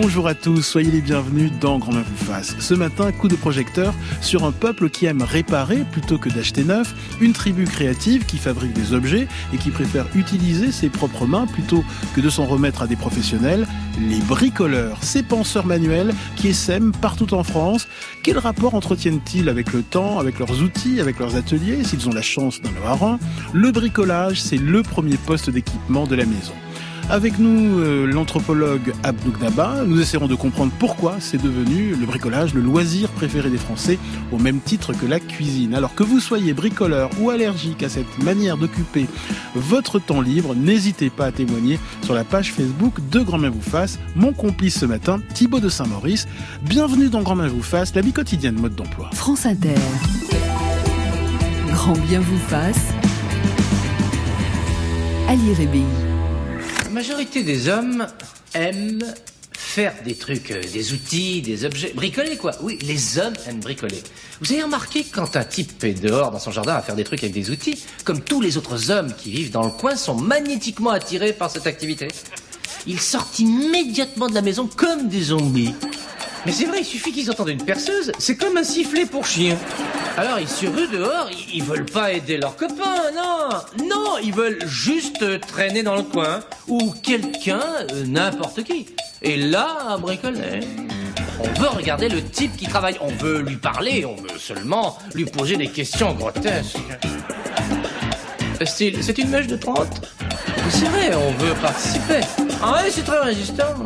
Bonjour à tous, soyez les bienvenus dans Grand Main vous fasse. Ce matin, coup de projecteur sur un peuple qui aime réparer plutôt que d'acheter neuf, une tribu créative qui fabrique des objets et qui préfère utiliser ses propres mains plutôt que de s'en remettre à des professionnels, les bricoleurs, ces penseurs manuels qui essaiment partout en France. Quel rapport entretiennent-ils avec le temps, avec leurs outils, avec leurs ateliers, s'ils ont la chance d'en avoir un? Le bricolage, c'est le premier poste d'équipement de la maison. Avec nous, l'anthropologue Abnouk Naba, nous essaierons de comprendre pourquoi c'est devenu le bricolage, le loisir préféré des Français, au même titre que la cuisine. Alors que vous soyez bricoleur ou allergique à cette manière d'occuper votre temps libre, n'hésitez pas à témoigner sur la page Facebook de Grand Main vous fasse. Mon complice ce matin, Thibaut de Saint-Maurice. Bienvenue dans Grand Main vous fasse, la vie quotidienne mode d'emploi. France Inter. Grand bien vous fasse. Ali Rébi. La majorité des hommes aiment faire des trucs, des outils, des objets, bricoler quoi. Oui, les hommes aiment bricoler. Vous avez remarqué que quand un type est dehors dans son jardin à faire des trucs avec des outils, comme tous les autres hommes qui vivent dans le coin sont magnétiquement attirés par cette activité. Ils sortent immédiatement de la maison comme des zombies. Mais c'est vrai, il suffit qu'ils entendent une perceuse, c'est comme un sifflet pour chien. Alors ils se ruent dehors, ils veulent pas aider leurs copains, non, ils veulent juste traîner dans le coin, ou quelqu'un, n'importe qui. Et là, bricoler. On veut regarder le type qui travaille, on veut lui parler, on veut seulement lui poser des questions grotesques. Style, c'est une mèche de 30 ? C'est vrai, on veut participer. Ah ouais, c'est très résistant.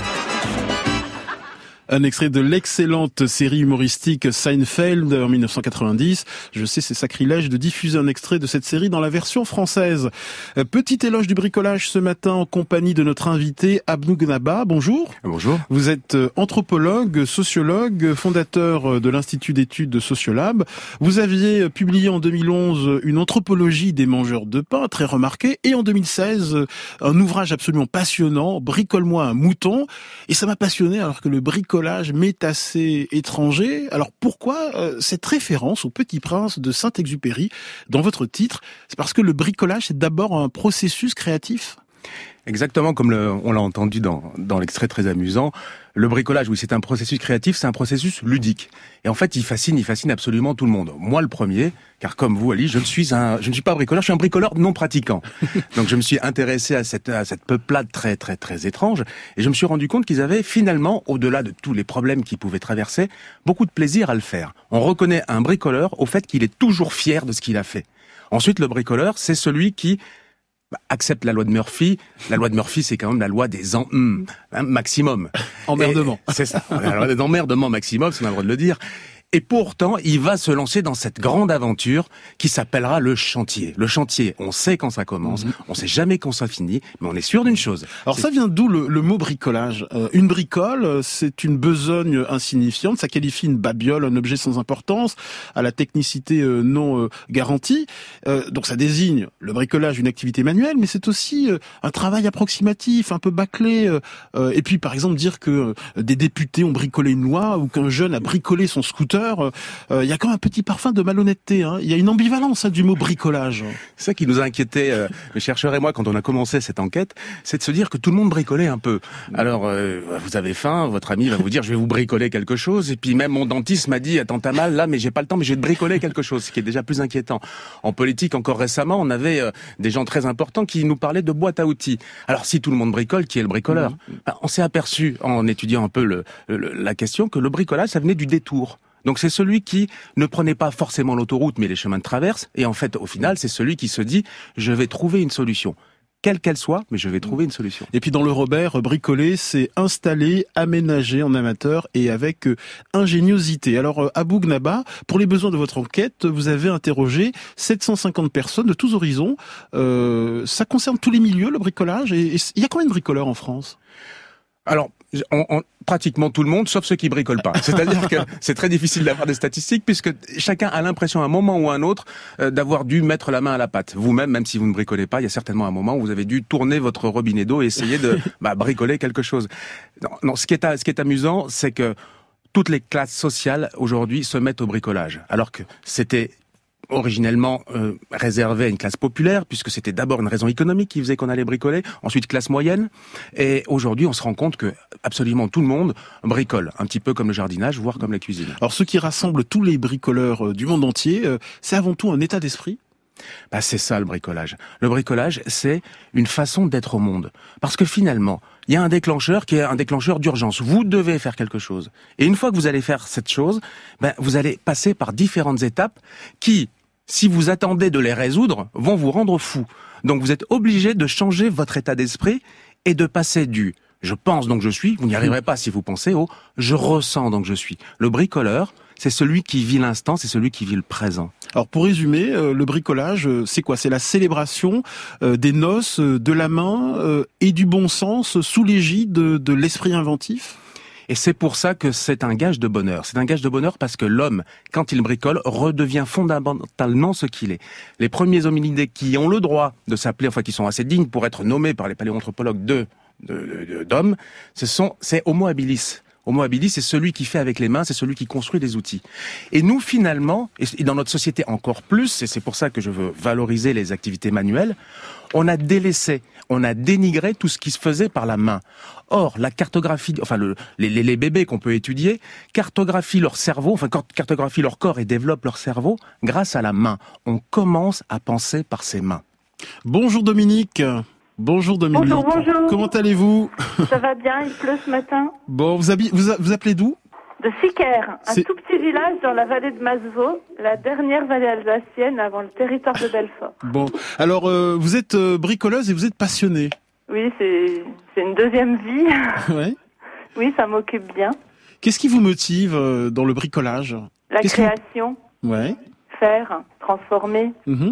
Un extrait de l'excellente série humoristique Seinfeld en 1990. Je sais, c'est sacrilège de diffuser un extrait de cette série dans la version française. Petit éloge du bricolage ce matin en compagnie de notre invité Abnouk Naba. Bonjour. Bonjour. Vous êtes anthropologue, sociologue, fondateur de l'Institut d'études de Sociolab. Vous aviez publié en 2011 une anthropologie des mangeurs de pain, très remarquée, et en 2016, un ouvrage absolument passionnant, Bricole-moi un mouton. Et ça m'a passionné alors que le bricolage m'est assez étranger. Alors pourquoi cette référence au Petit Prince de Saint-Exupéry dans votre titre? C'est parce que le bricolage, c'est d'abord un processus créatif? Exactement comme on l'a entendu dans l'extrait très amusant. Le bricolage, oui, c'est un processus créatif, c'est un processus ludique. Et en fait, il fascine absolument tout le monde. Moi, le premier, car comme vous, Ali, je ne suis pas bricoleur, je suis un bricoleur non pratiquant. Donc, je me suis intéressé à cette peuplade très, très, très étrange. Et je me suis rendu compte qu'ils avaient finalement, au-delà de tous les problèmes qu'ils pouvaient traverser, beaucoup de plaisir à le faire. On reconnaît un bricoleur au fait qu'il est toujours fier de ce qu'il a fait. Ensuite, le bricoleur, c'est celui qui accepte la loi de Murphy. La loi de Murphy, c'est quand même la loi des maximum. Emmerdement. C'est ça. La loi des emmerdements maximum, c'est on a le droit de le dire. Et pourtant, il va se lancer dans cette grande aventure qui s'appellera le chantier. Le chantier, on sait quand ça commence, on sait jamais quand ça finit, mais on est sûr d'une chose. Alors ça vient d'où le mot bricolage? Une bricole, c'est une besogne insignifiante, ça qualifie une babiole, un objet sans importance, à la technicité non garantie. Donc ça désigne le bricolage, une activité manuelle, mais c'est aussi un travail approximatif, un peu bâclé. Et puis par exemple dire que des députés ont bricolé une loi ou qu'un jeune a bricolé son scooter, il y a quand même un petit parfum de malhonnêteté. Il y a une ambivalence du mot bricolage. C'est ça qui nous a inquiété, mes chercheurs et moi, quand on a commencé cette enquête, c'est de se dire que tout le monde bricolait un peu. Alors, vous avez faim, votre ami va vous dire, je vais vous bricoler quelque chose. Et puis même mon dentiste m'a dit, attends, t'as mal là, mais j'ai pas le temps, mais je vais te bricoler quelque chose, ce qui est déjà plus inquiétant. En politique, encore récemment, on avait des gens très importants qui nous parlaient de boîte à outils. Alors, si tout le monde bricole, qui est le bricoleur? On s'est aperçu, en étudiant un peu la question, que le bricolage, ça venait du détour. Donc c'est celui qui ne prenait pas forcément l'autoroute, mais les chemins de traverse. Et en fait, au final, c'est celui qui se dit, je vais trouver une solution. Quelle qu'elle soit, mais je vais trouver une solution. Et puis dans le Robert, bricoler, c'est installer, aménager en amateur et avec ingéniosité. Alors Abnouk Naba, pour les besoins de votre enquête, vous avez interrogé 750 personnes de tous horizons. Ça concerne tous les milieux, le bricolage. Et il y a combien de bricoleurs en France? Alors, pratiquement tout le monde, sauf ceux qui bricolent pas. C'est-à-dire que c'est très difficile d'avoir des statistiques puisque chacun a l'impression à un moment ou à un autre d'avoir dû mettre la main à la pâte. Vous-même, même si vous ne bricolez pas, il y a certainement un moment où vous avez dû tourner votre robinet d'eau et essayer de bricoler quelque chose. Non, ce qui est amusant, c'est que toutes les classes sociales aujourd'hui se mettent au bricolage, alors que c'était originellement réservé à une classe populaire, puisque c'était d'abord une raison économique qui faisait qu'on allait bricoler, ensuite classe moyenne, et aujourd'hui on se rend compte que absolument tout le monde bricole, un petit peu comme le jardinage, voire comme la cuisine. Alors ce qui rassemble tous les bricoleurs du monde entier, c'est avant tout un état d'esprit. Bah, c'est ça le bricolage. Le bricolage, c'est une façon d'être au monde. Parce que finalement, il y a un déclencheur qui est un déclencheur d'urgence. Vous devez faire quelque chose. Et une fois que vous allez faire cette chose, vous allez passer par différentes étapes qui, si vous attendez de les résoudre, vont vous rendre fou. Donc vous êtes obligé de changer votre état d'esprit et de passer du « je pense donc je suis », vous n'y arriverez pas si vous pensez au « je ressens donc je suis ». Le bricoleur, c'est celui qui vit l'instant, c'est celui qui vit le présent. Alors pour résumer, le bricolage, c'est quoi ? C'est la célébration des noces, de la main et du bon sens sous l'égide de l'esprit inventif ? Et c'est pour ça que c'est un gage de bonheur. C'est un gage de bonheur parce que l'homme, quand il bricole, redevient fondamentalement ce qu'il est. Les premiers hominidés qui ont le droit de s'appeler, enfin qui sont assez dignes pour être nommés par les paléoanthropologues d'hommes, c'est Homo habilis. Homo habilis, c'est celui qui fait avec les mains, c'est celui qui construit des outils. Et nous, finalement, et dans notre société encore plus, et c'est pour ça que je veux valoriser les activités manuelles, on a délaissé, on a dénigré tout ce qui se faisait par la main. Or, la cartographie, les bébés qu'on peut étudier, cartographient leur cerveau, cartographient leur corps et développent leur cerveau grâce à la main. On commence à penser par ses mains. Bonjour Dominique. Bonjour Dominique. Bonjour. Comment allez-vous ? Ça va bien, il pleut ce matin. Bon, vous appelez d'où ? De Siquaire, un tout petit village dans la vallée de Masevaux, la dernière vallée alsacienne avant le territoire de Belfort. Bon, alors vous êtes bricoleuse et vous êtes passionnée. Oui, c'est une deuxième vie. Ouais. Oui, ça m'occupe bien. Qu'est-ce qui vous motive dans le bricolage ? La création. Ouais. Faire, transformer,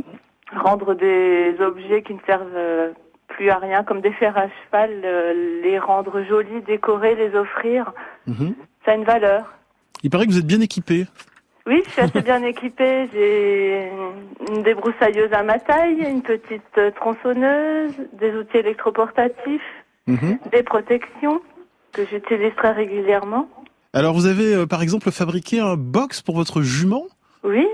rendre des objets qui ne servent plus à rien, comme des fers à cheval, les rendre jolis, décorer, les offrir. Ça a une valeur. Il paraît que vous êtes bien équipée. Oui, je suis assez bien équipée. J'ai une débroussailleuse à ma taille, une petite tronçonneuse, des outils électroportatifs, des protections que j'utilise très régulièrement. Alors vous avez par exemple fabriqué un box pour votre jument ? Oui.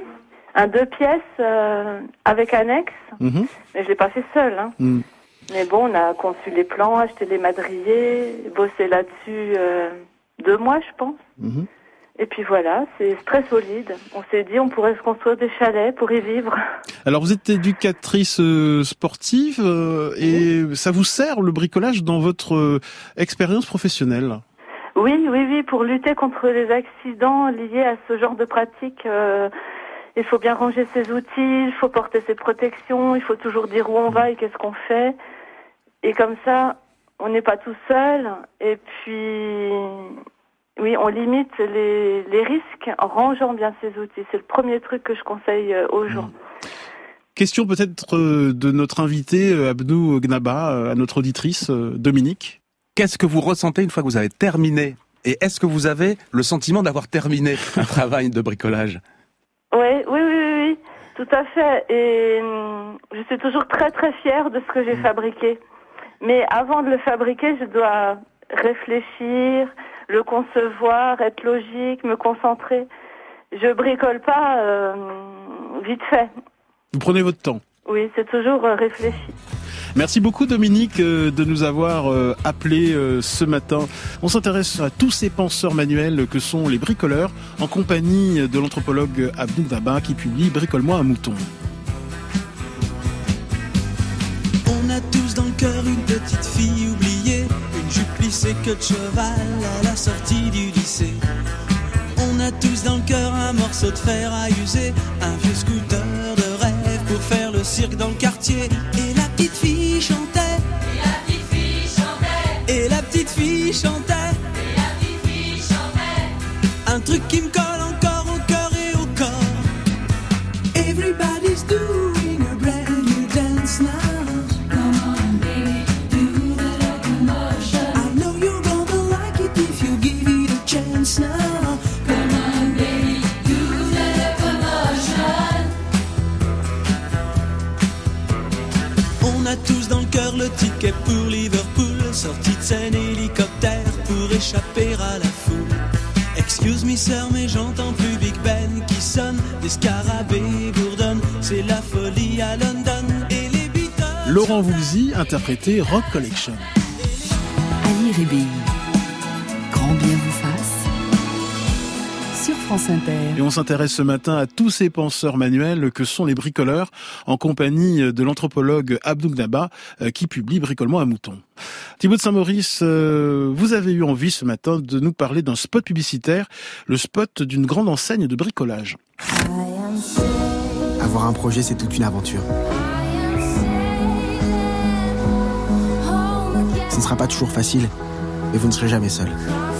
Un 2 pièces avec annexe. Mais je l'ai pas fait seul. Mais bon, on a conçu les plans, acheté les madriers, bossé là-dessus 2 mois, je pense. Et puis voilà, c'est très solide. On s'est dit, on pourrait se construire des chalets pour y vivre. Alors vous êtes éducatrice sportive et ça vous sert le bricolage dans votre expérience professionnelle ? Oui, pour lutter contre les accidents liés à ce genre de pratique. Il faut bien ranger ses outils, il faut porter ses protections, il faut toujours dire où on va et qu'est-ce qu'on fait. Et comme ça, on n'est pas tout seul. Et puis, oui, on limite les risques en rangeant bien ses outils. C'est le premier truc que je conseille aux gens. Question peut-être de notre invité Abdou Gnaba, à notre auditrice Dominique. Qu'est-ce que vous ressentez une fois que vous avez terminé ? Et est-ce que vous avez le sentiment d'avoir terminé un travail de bricolage ? Oui, tout à fait. Et je suis toujours très très fière de ce que j'ai fabriqué. Mais avant de le fabriquer, je dois réfléchir, le concevoir, être logique, me concentrer. Je bricole pas vite fait. Vous prenez votre temps ? Oui, c'est toujours réfléchi. Merci beaucoup Dominique de nous avoir appelés ce matin. On s'intéresse à tous ces penseurs manuels que sont les bricoleurs en compagnie de l'anthropologue Abdou Gnaba qui publie Bricole-moi un mouton. On a tous dans le cœur une petite fille oubliée, une jupe plissée queue de cheval à la sortie du lycée. On a tous dans le cœur un morceau de fer à user, un vieux scooter de rêve pour faire le cirque dans le quartier. Et la petite fille chantait, et la petite fille chantait, et la petite fille chantait, et la petite fille chantait. Un truc qui me colle encore au cœur et au corps. Everybody's doing a brand new dance now. Come on baby, do the locomotion. I know you're gonna like it if you give it a chance now. On a tous dans le cœur le ticket pour Liverpool, sortie de scène hélicoptère pour échapper à la foule. Excuse me sir, mais j'entends plus Big Ben qui sonne, des scarabées c'est la folie à London. Et les Beatles. Laurent Voulzy interprétait Rock Collection. Ali Rébéi. Grand bien vous fasse. Sur France Inter. Et on s'intéresse ce matin à tous ces penseurs manuels que sont les bricoleurs, en compagnie de l'anthropologue Abdou Gnaba, qui publie Bricolement un mouton. Thibaut de Saint-Maurice, vous avez eu envie ce matin de nous parler d'un spot publicitaire, le spot d'une grande enseigne de bricolage. Avoir un projet, c'est toute une aventure. Ce ne sera pas toujours facile, mais vous ne serez jamais seul.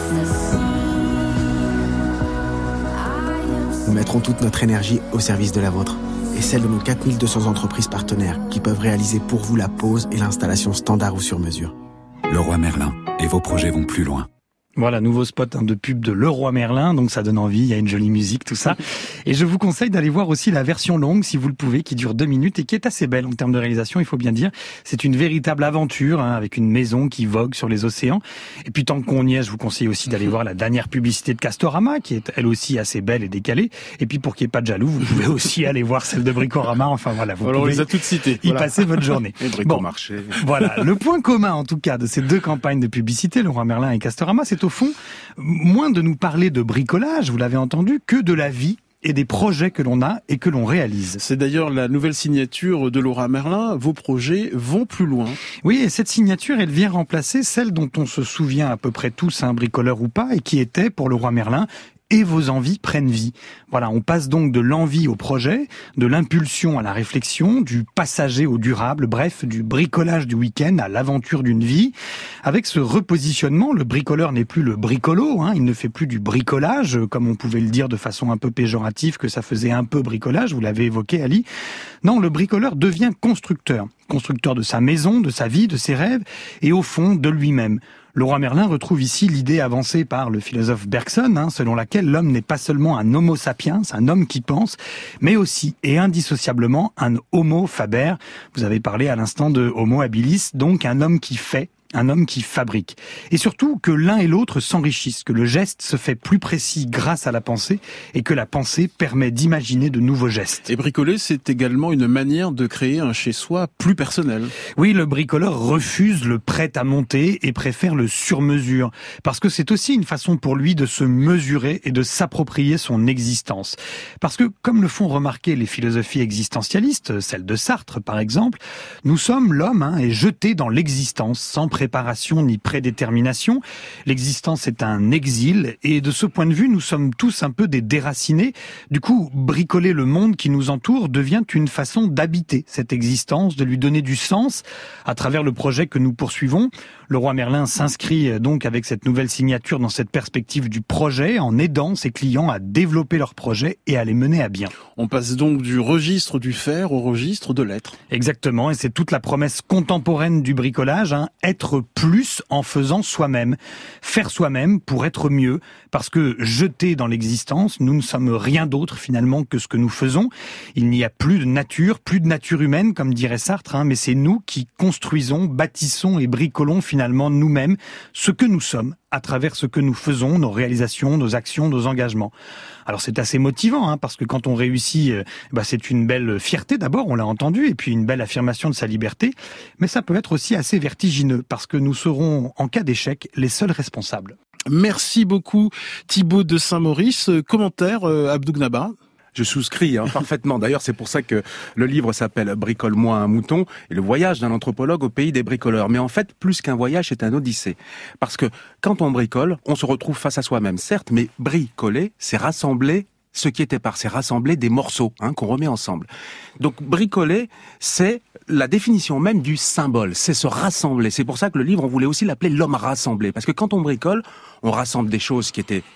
Nous mettrons toute notre énergie au service de la vôtre et celle de nos 4200 entreprises partenaires qui peuvent réaliser pour vous la pose et l'installation standard ou sur mesure. Leroy Merlin, et vos projets vont plus loin. Voilà, nouveau spot de pub de Leroy Merlin, donc ça donne envie, il y a une jolie musique, tout ça. Et je vous conseille d'aller voir aussi la version longue, si vous le pouvez, qui dure 2 minutes et qui est assez belle en termes de réalisation, il faut bien dire. C'est une véritable aventure, avec une maison qui vogue sur les océans. Et puis tant qu'on y est, je vous conseille aussi d'aller voir la dernière publicité de Castorama, qui est elle aussi assez belle et décalée. Et puis pour qu'il n'y ait pas de jaloux, vous pouvez aussi aller voir celle de Bricorama. Enfin voilà, vous Alors on pouvez les a toutes citées. y passer votre journée. Et Bricomarché. Voilà, le point commun en tout cas de ces 2 campagnes de publicité, Leroy Merlin et Castorama, c'est au fond moins de nous parler de bricolage, vous l'avez entendu, que de la vie et des projets que l'on a et que l'on réalise. C'est d'ailleurs la nouvelle signature de Leroy Merlin. Vos projets vont plus loin. Oui, et cette signature, elle vient remplacer celle dont on se souvient à peu près tous, bricoleur ou pas, et qui était, pour Leroy Merlin, et vos envies prennent vie. Voilà, on passe donc de l'envie au projet, de l'impulsion à la réflexion, du passager au durable, bref, du bricolage du week-end à l'aventure d'une vie. Avec ce repositionnement, le bricoleur n'est plus le bricolo, il ne fait plus du bricolage, comme on pouvait le dire de façon un peu péjorative, que ça faisait un peu bricolage, vous l'avez évoqué Ali. Non, le bricoleur devient constructeur. Constructeur de sa maison, de sa vie, de ses rêves, et au fond, de lui-même. Leroy Merlin retrouve ici l'idée avancée par le philosophe Bergson, selon laquelle l'homme n'est pas seulement un homo sapiens, un homme qui pense, mais aussi et indissociablement un homo faber. Vous avez parlé à l'instant de homo habilis, donc un homme qui fait, un homme qui fabrique. Et surtout que l'un et l'autre s'enrichissent, que le geste se fait plus précis grâce à la pensée et que la pensée permet d'imaginer de nouveaux gestes. Et bricoler, c'est également une manière de créer un chez-soi plus personnel. Oui, le bricoleur refuse le prêt-à-monter et préfère le sur-mesure, parce que c'est aussi une façon pour lui de se mesurer et de s'approprier son existence. Parce que, comme le font remarquer les philosophies existentialistes, celle de Sartre par exemple, nous sommes, l'homme, est jeté dans l'existence sans préparation ni prédétermination. L'existence est un exil et de ce point de vue, nous sommes tous un peu des déracinés. Du coup, bricoler le monde qui nous entoure devient une façon d'habiter cette existence, de lui donner du sens à travers le projet que nous poursuivons. Leroy Merlin s'inscrit donc avec cette nouvelle signature dans cette perspective du projet en aidant ses clients à développer leurs projets et à les mener à bien. On passe donc du registre du faire au registre de l'être. Exactement, et c'est toute la promesse contemporaine du bricolage, être plus en faisant soi-même, faire soi-même pour être mieux, parce que jetés dans l'existence, nous ne sommes rien d'autre finalement que ce que nous faisons. Il n'y a plus de nature humaine comme dirait Sartre, mais c'est nous qui construisons, bâtissons et bricolons finalement nous-mêmes ce que nous sommes à travers ce que nous faisons, nos réalisations, nos actions, nos engagements. Alors c'est assez motivant, parce que quand on réussit, c'est une belle fierté d'abord, on l'a entendu, et puis une belle affirmation de sa liberté, mais ça peut être aussi assez vertigineux, parce que nous serons, en cas d'échec, les seuls responsables. Merci beaucoup Thibaut de Saint-Maurice. Commentaire, Abdou Gnaba? Je souscris parfaitement. D'ailleurs, c'est pour ça que le livre s'appelle « Bricole-moi un mouton » et le voyage d'un anthropologue au pays des bricoleurs. Mais en fait, plus qu'un voyage, c'est un odyssée. Parce que quand on bricole, on se retrouve face à soi-même, certes, mais bricoler, c'est rassembler ce qui est épars, c'est rassembler des morceaux qu'on remet ensemble. Donc bricoler, c'est la définition même du symbole, c'est se rassembler. C'est pour ça que le livre, on voulait aussi l'appeler l'homme rassemblé. Parce que quand on bricole, on rassemble des choses qui étaient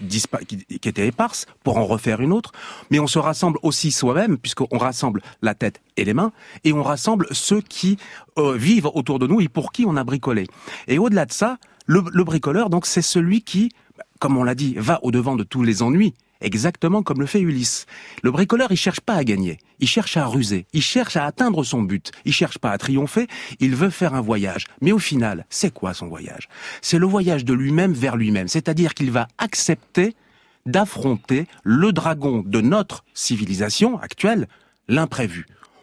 éparses pour en refaire une autre, mais on se rassemble aussi soi-même, puisqu'on rassemble la tête et les mains, et on rassemble ceux qui vivent autour de nous et pour qui on a bricolé. Et au-delà de ça, le bricoleur, donc, c'est celui qui, comme on l'a dit, va au-devant de tous les ennuis. Exactement comme le fait Ulysse. Le bricoleur, il cherche pas à gagner, il cherche à ruser, il cherche à atteindre son but, il cherche pas à triompher, il veut faire un voyage. Mais au final, c'est quoi son voyage? C'est le voyage de lui-même vers lui-même, c'est-à-dire qu'il va accepter d'affronter le dragon de notre civilisation actuelle, l'imprévu.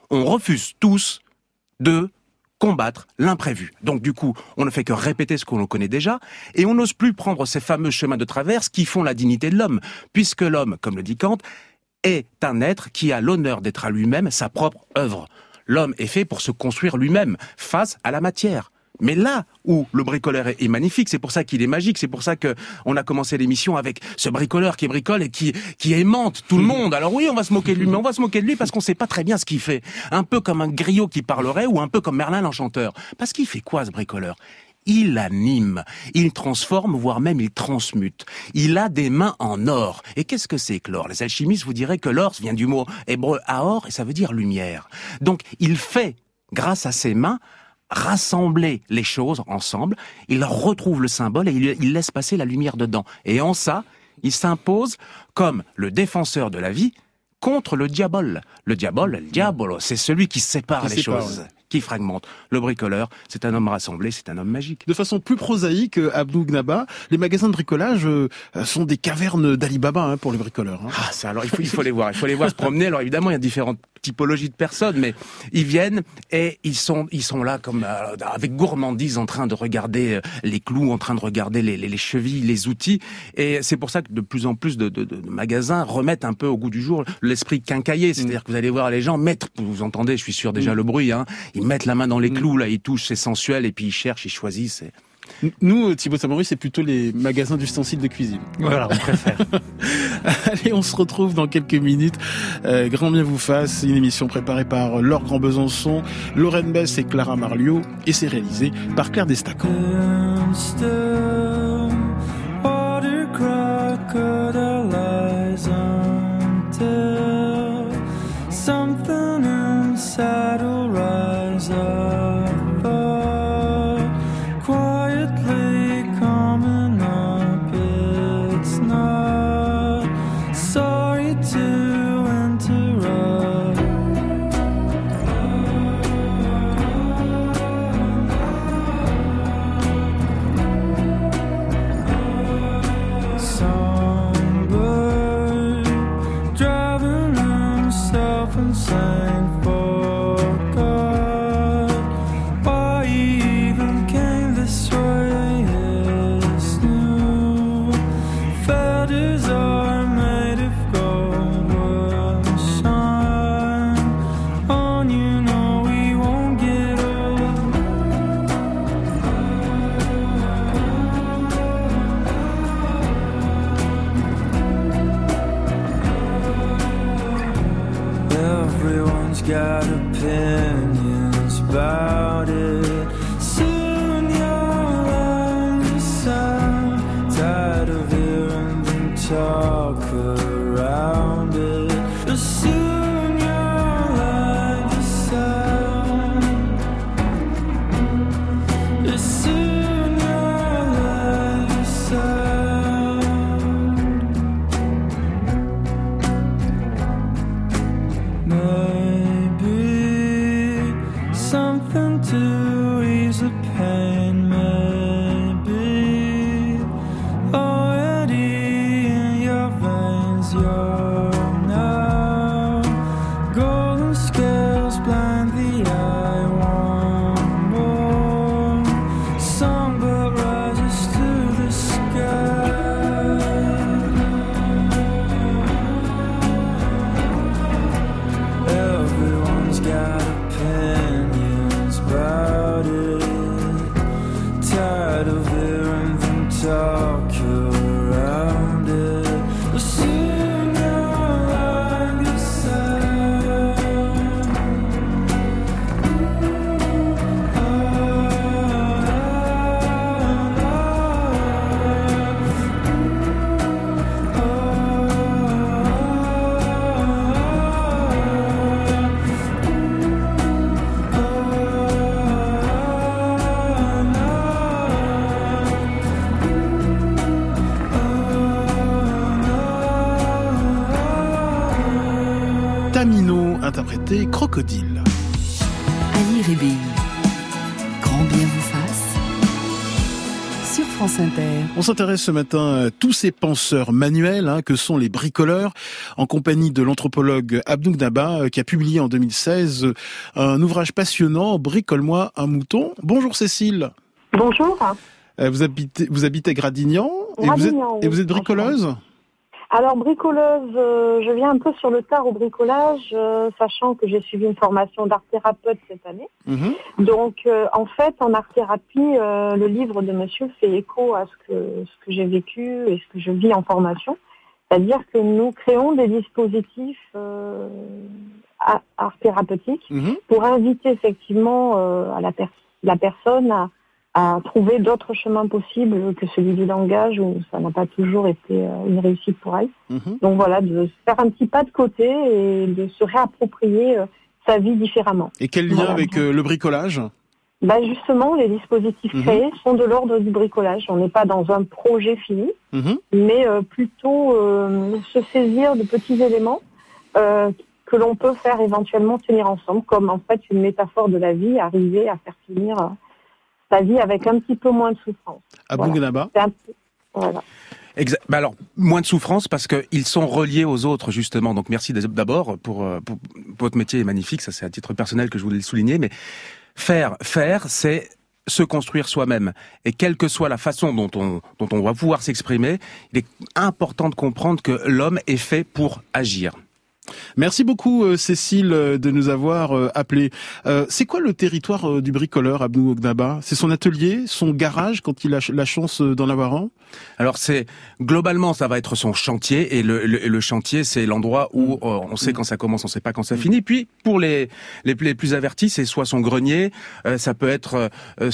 on refuse tous de combattre l'imprévu. Donc du coup, on ne fait que répéter ce qu'on connaît déjà, et on n'ose plus prendre ces fameux chemins de traverse qui font la dignité de l'homme, puisque l'homme, comme le dit Kant, est un être qui a l'honneur d'être à lui-même sa propre œuvre. L'homme est fait pour se construire lui-même face à la matière. Mais là où le bricoleur est magnifique, c'est pour ça qu'il est magique, c'est pour ça que on a commencé l'émission avec ce bricoleur qui bricole et qui aimante tout le monde. Alors oui, on va se moquer de lui, mais on va se moquer de lui parce qu'on sait pas très bien ce qu'il fait. Un peu comme un griot qui parlerait ou un peu comme Merlin l'Enchanteur. Parce qu'il fait quoi, ce bricoleur ? Il anime, il transforme, voire même il transmute. Il a des mains en or. Et qu'est-ce que c'est que l'or ? Les alchimistes vous diraient que l'or vient du mot hébreu aor et ça veut dire lumière. Donc il fait, grâce à ses mains, rassembler les choses ensemble, il retrouve le symbole et il laisse passer la lumière dedans. Et en ça, il s'impose comme le défenseur de la vie contre le diabole. Le diabolo, c'est celui qui sépare les choses, qui fragmente. Le bricoleur, c'est un homme rassemblé, c'est un homme magique. De façon plus prosaïque, Abdou Gnaba, les magasins de bricolage sont des cavernes d'Ali Baba pour les bricoleurs. Ah, ça, alors il faut les voir. Il faut les voir se promener. Alors évidemment, il y a différentes typologies de personnes, mais ils viennent et ils sont là comme avec gourmandise en train de regarder les clous, en train de regarder les chevilles, les outils. Et c'est pour ça que de plus en plus de magasins remettent un peu au goût du jour l'esprit quincailler. C'est-à-dire que vous allez voir les gens mettre, vous entendez, je suis sûr déjà le bruit, ils mettent la main dans les clous, là, ils touchent, c'est sensuel, et puis ils cherchent, ils choisissent. Nous, Thibaut Samori, c'est plutôt les magasins d'ustensiles de cuisine. Voilà, on préfère. Allez, on se retrouve dans quelques minutes. Grand bien vous fasse, une émission préparée par Laure Grand-Besançon, Lorraine Bess et Clara Marliot, et c'est réalisé par Claire Destacan. Saddle rise up, quietly coming up. It's not sorry to interrupt. Songbird driving himself insane. Got opinions about it. Soon you'll understand. Tired of hearing them talk around it. But soon you'll understand. But soon you'll understand. Something to ease the pain, maybe. Already in your veins, you're now. Golden scales blind the eye, one more. Songbird rises to the sky. Everyone's got a pen about it. Tired of hearing them talk around it. But soon you'll understand. Tamino interprété Crocodile. Ali Rébéi, grand bien vous fasse, sur France France Inter. On s'intéresse ce matin à tous ces penseurs manuels que sont les bricoleurs, en compagnie de l'anthropologue Abdou Gnaba, qui a publié en 2016 un ouvrage passionnant, Bricole-moi un mouton. Bonjour Cécile. Bonjour. Vous habitez Gradignan, et vous êtes bricoleuse ? Alors bricoleuse, je viens un peu sur le tard au bricolage, sachant que j'ai suivi une formation d'art-thérapeute cette année. Donc en fait, en art-thérapie, le livre de monsieur fait écho à ce que j'ai vécu et ce que je vis en formation. C'est-à-dire que nous créons des dispositifs art-thérapeutiques pour inviter effectivement à la personne à trouver d'autres chemins possibles que celui du langage où ça n'a pas toujours été une réussite pour elle. Donc voilà, de faire un petit pas de côté et de se réapproprier sa vie différemment. Et quel lien avec le bricolage ? Justement, les dispositifs créés sont de l'ordre du bricolage. On n'est pas dans un projet fini, mais plutôt se saisir de petits éléments que l'on peut faire éventuellement tenir ensemble, comme en fait une métaphore de la vie, arriver à faire finir sa vie avec un petit peu moins de souffrance. Abdou Gnaba. Voilà. Alors, moins de souffrance parce qu'ils sont reliés aux autres, justement. Donc, merci d'abord pour votre métier est magnifique. Ça, c'est à titre personnel que je voulais le souligner. Mais faire, c'est se construire soi-même. Et quelle que soit la façon dont on va pouvoir s'exprimer, il est important de comprendre que l'homme est fait pour agir. Merci beaucoup Cécile de nous avoir appelés. C'est quoi le territoire du bricoleur Abdou Gnaba ? C'est son atelier, son garage quand il a la chance d'en avoir un ? Alors globalement ça va être son chantier et le chantier c'est l'endroit où on sait quand ça commence, on sait pas quand ça finit. Puis pour les plus avertis, c'est soit son grenier, ça peut être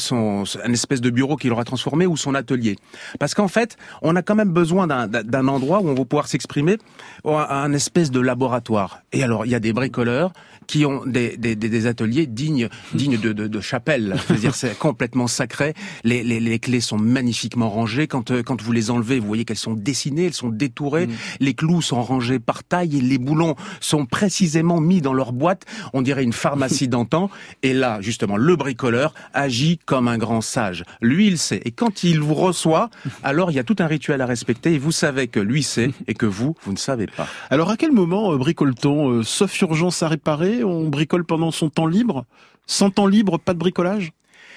un espèce de bureau qu'il aura transformé ou son atelier. Parce qu'en fait, on a quand même besoin d'un endroit où on va pouvoir s'exprimer, un espèce de laboratoire. Et alors, il y a des bricoleurs qui ont des ateliers dignes de chapelle. C'est-à-dire, c'est complètement sacré. Les clés sont magnifiquement rangées. Quand vous les enlevez, vous voyez qu'elles sont dessinées, elles sont détourées. Les clous sont rangés par taille et les boulons sont précisément mis dans leur boîte. On dirait une pharmacie d'antan. Et là, justement, le bricoleur agit comme un grand sage. Lui, il sait. Et quand il vous reçoit, alors il y a tout un rituel à respecter. Et vous savez que lui sait et que vous ne savez pas. Alors, à quel moment bricole-t-on ? Sauf urgence à réparer, on bricole pendant son temps libre ? Sans temps libre, pas de bricolage ?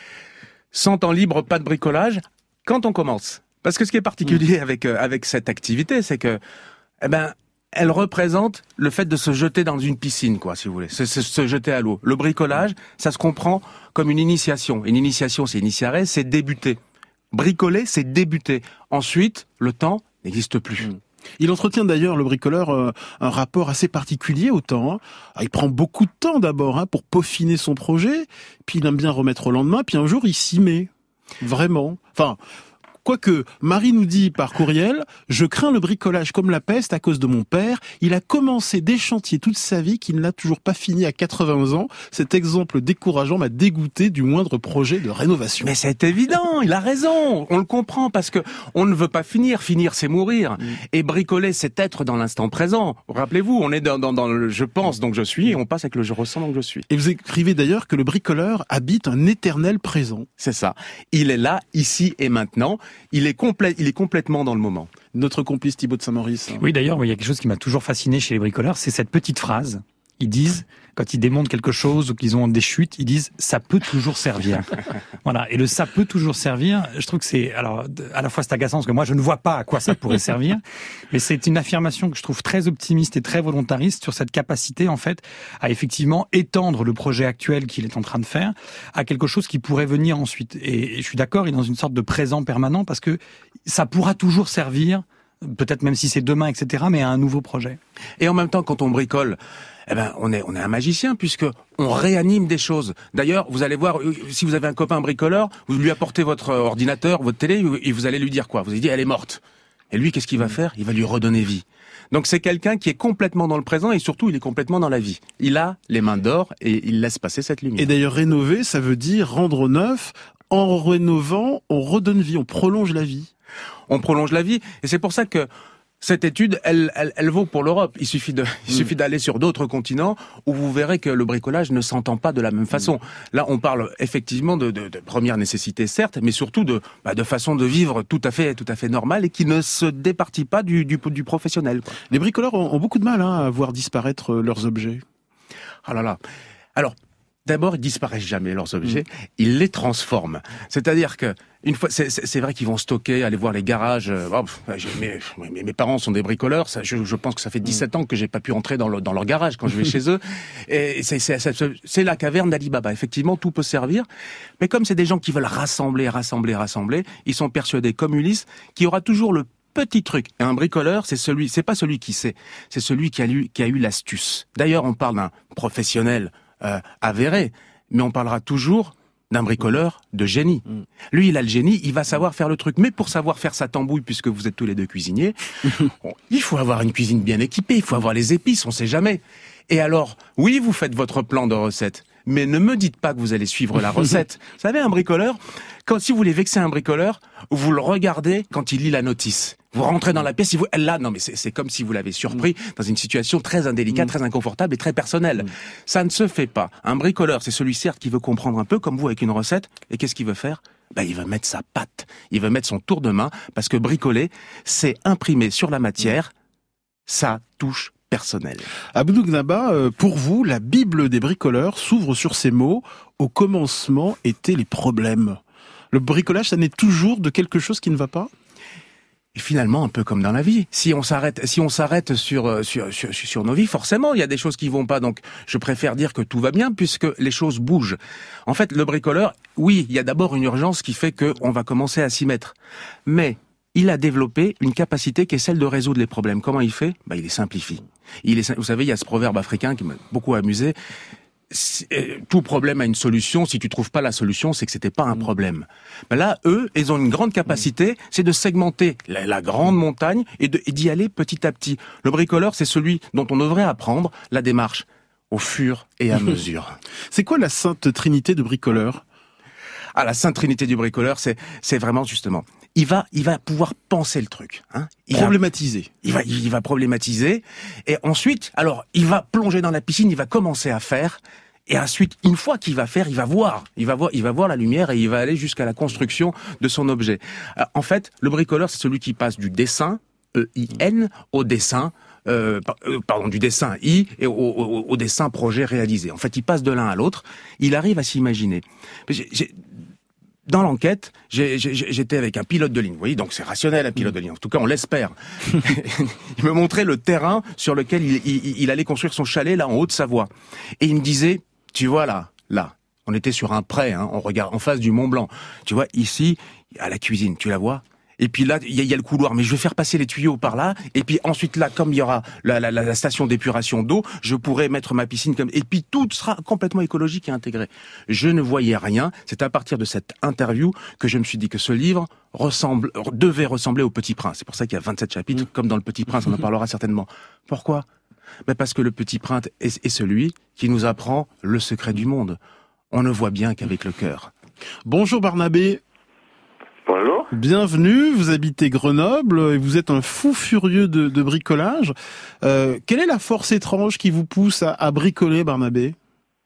Sans temps libre, pas de bricolage, quand on commence. Parce que ce qui est particulier avec cette activité, c'est que, elle représente le fait de se jeter dans une piscine, si vous voulez. Se jeter à l'eau. Le bricolage, ça se comprend comme une initiation. Une initiation, c'est initiare, c'est débuter. Bricoler, c'est débuter. Ensuite, le temps n'existe plus. Il entretient d'ailleurs, le bricoleur, un rapport assez particulier au temps. Il prend beaucoup de temps d'abord pour peaufiner son projet, puis il aime bien remettre au lendemain, puis un jour il s'y met. Vraiment. Enfin, quoique, Marie nous dit par courriel, je crains le bricolage comme la peste à cause de mon père. Il a commencé des chantiers toute sa vie qu'il n'a toujours pas fini à 80 ans. Cet exemple décourageant m'a dégoûté du moindre projet de rénovation. Mais c'est évident, il a raison. On le comprend parce que on ne veut pas finir. Finir, c'est mourir. Et bricoler, c'est être dans l'instant présent. Rappelez-vous, on est dans le je pense donc je suis et on passe avec le je ressens donc je suis. Et vous écrivez d'ailleurs que le bricoleur habite un éternel présent. C'est ça. Il est là, ici et maintenant. Il est complètement dans le moment. Notre complice Thibaut de Saint-Maurice. Oui, d'ailleurs, il y a quelque chose qui m'a toujours fasciné chez les bricoleurs, c'est cette petite phrase. Ils disent, quand ils démontent quelque chose ou qu'ils ont des chutes, ils disent « ça peut toujours servir ». Voilà. Et le « ça peut toujours servir », je trouve que c'est, alors, à la fois c'est agaçant parce que moi je ne vois pas à quoi ça pourrait servir, mais c'est une affirmation que je trouve très optimiste et très volontariste sur cette capacité, en fait, à effectivement étendre le projet actuel qu'il est en train de faire à quelque chose qui pourrait venir ensuite. Et je suis d'accord, il est dans une sorte de présent permanent parce que ça pourra toujours servir, peut-être même si c'est demain, etc., mais à un nouveau projet. Et en même temps, quand on bricole, on est un magicien puisque on réanime des choses. D'ailleurs, vous allez voir, si vous avez un copain bricoleur, vous lui apportez votre ordinateur, votre télé, et vous allez lui dire quoi ? Vous allez dire, elle est morte. Et lui, qu'est-ce qu'il va faire ? Il va lui redonner vie. Donc c'est quelqu'un qui est complètement dans le présent et surtout, il est complètement dans la vie. Il a les mains d'or et il laisse passer cette lumière. Et d'ailleurs, rénover, ça veut dire rendre neuf. En rénovant, on redonne vie, on prolonge la vie. On prolonge la vie et c'est pour ça que Cette étude, elle vaut pour l'Europe. Il suffit d'aller sur d'autres continents où vous verrez que le bricolage ne s'entend pas de la même façon. Là, on parle effectivement de première nécessité, certes, mais surtout de façon de vivre tout à fait normale et qui ne se départit pas du professionnel, quoi. Les bricoleurs ont beaucoup de mal à voir disparaître leurs objets. Ah là là. Alors, d'abord, ils disparaissent jamais, leurs objets. Ils les transforment. C'est-à-dire que, une fois, c'est vrai qu'ils vont stocker, aller voir les garages. Mes parents sont des bricoleurs. Je pense que ça fait 17 ans que j'ai pas pu entrer dans leur garage quand je vais chez eux. Et c'est la caverne d'Ali Baba. Effectivement, tout peut servir. Mais comme c'est des gens qui veulent rassembler, ils sont persuadés, comme Ulysse, qu'il y aura toujours le petit truc. Et un bricoleur, c'est pas celui qui sait. C'est celui qui a eu l'astuce. D'ailleurs, on parle d'un professionnel avéré, mais on parlera toujours d'un bricoleur de génie. Lui, il a le génie, il va savoir faire le truc. Mais pour savoir faire sa tambouille, puisque vous êtes tous les deux cuisiniers, il faut avoir une cuisine bien équipée, il faut avoir les épices, on sait jamais. Et alors, oui, vous faites votre plan de recette, mais ne me dites pas que vous allez suivre la recette. Vous savez, un bricoleur, si vous voulez vexer un bricoleur, vous le regardez quand il lit la notice. Vous rentrez dans la pièce, c'est comme si vous l'avez surpris dans une situation très indélicate, très inconfortable et très personnelle. Ça ne se fait pas. Un bricoleur, c'est celui, certes, qui veut comprendre un peu, comme vous, avec une recette. Et qu'est-ce qu'il veut faire? Il veut mettre sa patte. Il veut mettre son tour de main, parce que bricoler, c'est imprimer sur la matière sa touche personnelle. Abdou Gnaba, pour vous, la Bible des bricoleurs s'ouvre sur ces mots. Au commencement étaient les problèmes. Le bricolage, ça n'est toujours de quelque chose qui ne va pas? Et finalement, un peu comme dans la vie. Si on s'arrête sur nos vies, forcément, il y a des choses qui vont pas. Donc, je préfère dire que tout va bien puisque les choses bougent. En fait, le bricoleur, oui, il y a d'abord une urgence qui fait qu'on va commencer à s'y mettre. Mais il a développé une capacité qui est celle de résoudre les problèmes. Comment il fait? Il les simplifie. Vous savez, il y a ce proverbe africain qui m'a beaucoup amusé. Tout problème a une solution. Si tu trouves pas la solution, c'est que c'était pas un problème. Mais là, eux, ils ont une grande capacité, c'est de segmenter la grande montagne et d'y aller petit à petit. Le bricoleur, c'est celui dont on devrait apprendre la démarche au fur et à mesure. C'est quoi la sainte trinité de bricoleur? Ah, la sainte trinité du bricoleur, c'est vraiment justement. Il va pouvoir penser le truc, hein. Problématiser. Il va problématiser. Et ensuite, alors, il va plonger dans la piscine, il va commencer à faire. Et ensuite, une fois qu'il va faire, il va voir la lumière et il va aller jusqu'à la construction de son objet. En fait, le bricoleur, c'est celui qui passe du dessin, E-I-N, au dessin, du dessin I et au dessin projet réalisé. En fait, il passe de l'un à l'autre. Il arrive à s'imaginer. Dans l'enquête, j'étais avec un pilote de ligne. Vous voyez, donc c'est rationnel, un pilote de ligne. En tout cas, on l'espère. Il me montrait le terrain sur lequel il allait construire son chalet, là, en Haute-Savoie. Et il me disait, tu vois, là, on était sur un pré, hein, on regarde en face du Mont Blanc. Tu vois, ici, à la cuisine, tu la vois? Et puis là, il y a le couloir, mais je vais faire passer les tuyaux par là. Et puis ensuite là, comme il y aura la station d'épuration d'eau, je pourrai mettre ma piscine comme. Et puis tout sera complètement écologique et intégré. Je ne voyais rien. C'est à partir de cette interview que je me suis dit que ce livre devait ressembler au Petit Prince. C'est pour ça qu'il y a 27 chapitres, comme dans le Petit Prince. On en parlera certainement. Pourquoi? Parce que le Petit Prince est celui qui nous apprend le secret du monde. On ne voit bien qu'avec le cœur. Bonjour Barnabé. Bonjour. Bienvenue, vous habitez Grenoble et vous êtes un fou furieux de bricolage. Quelle est la force étrange qui vous pousse à bricoler, Barnabé?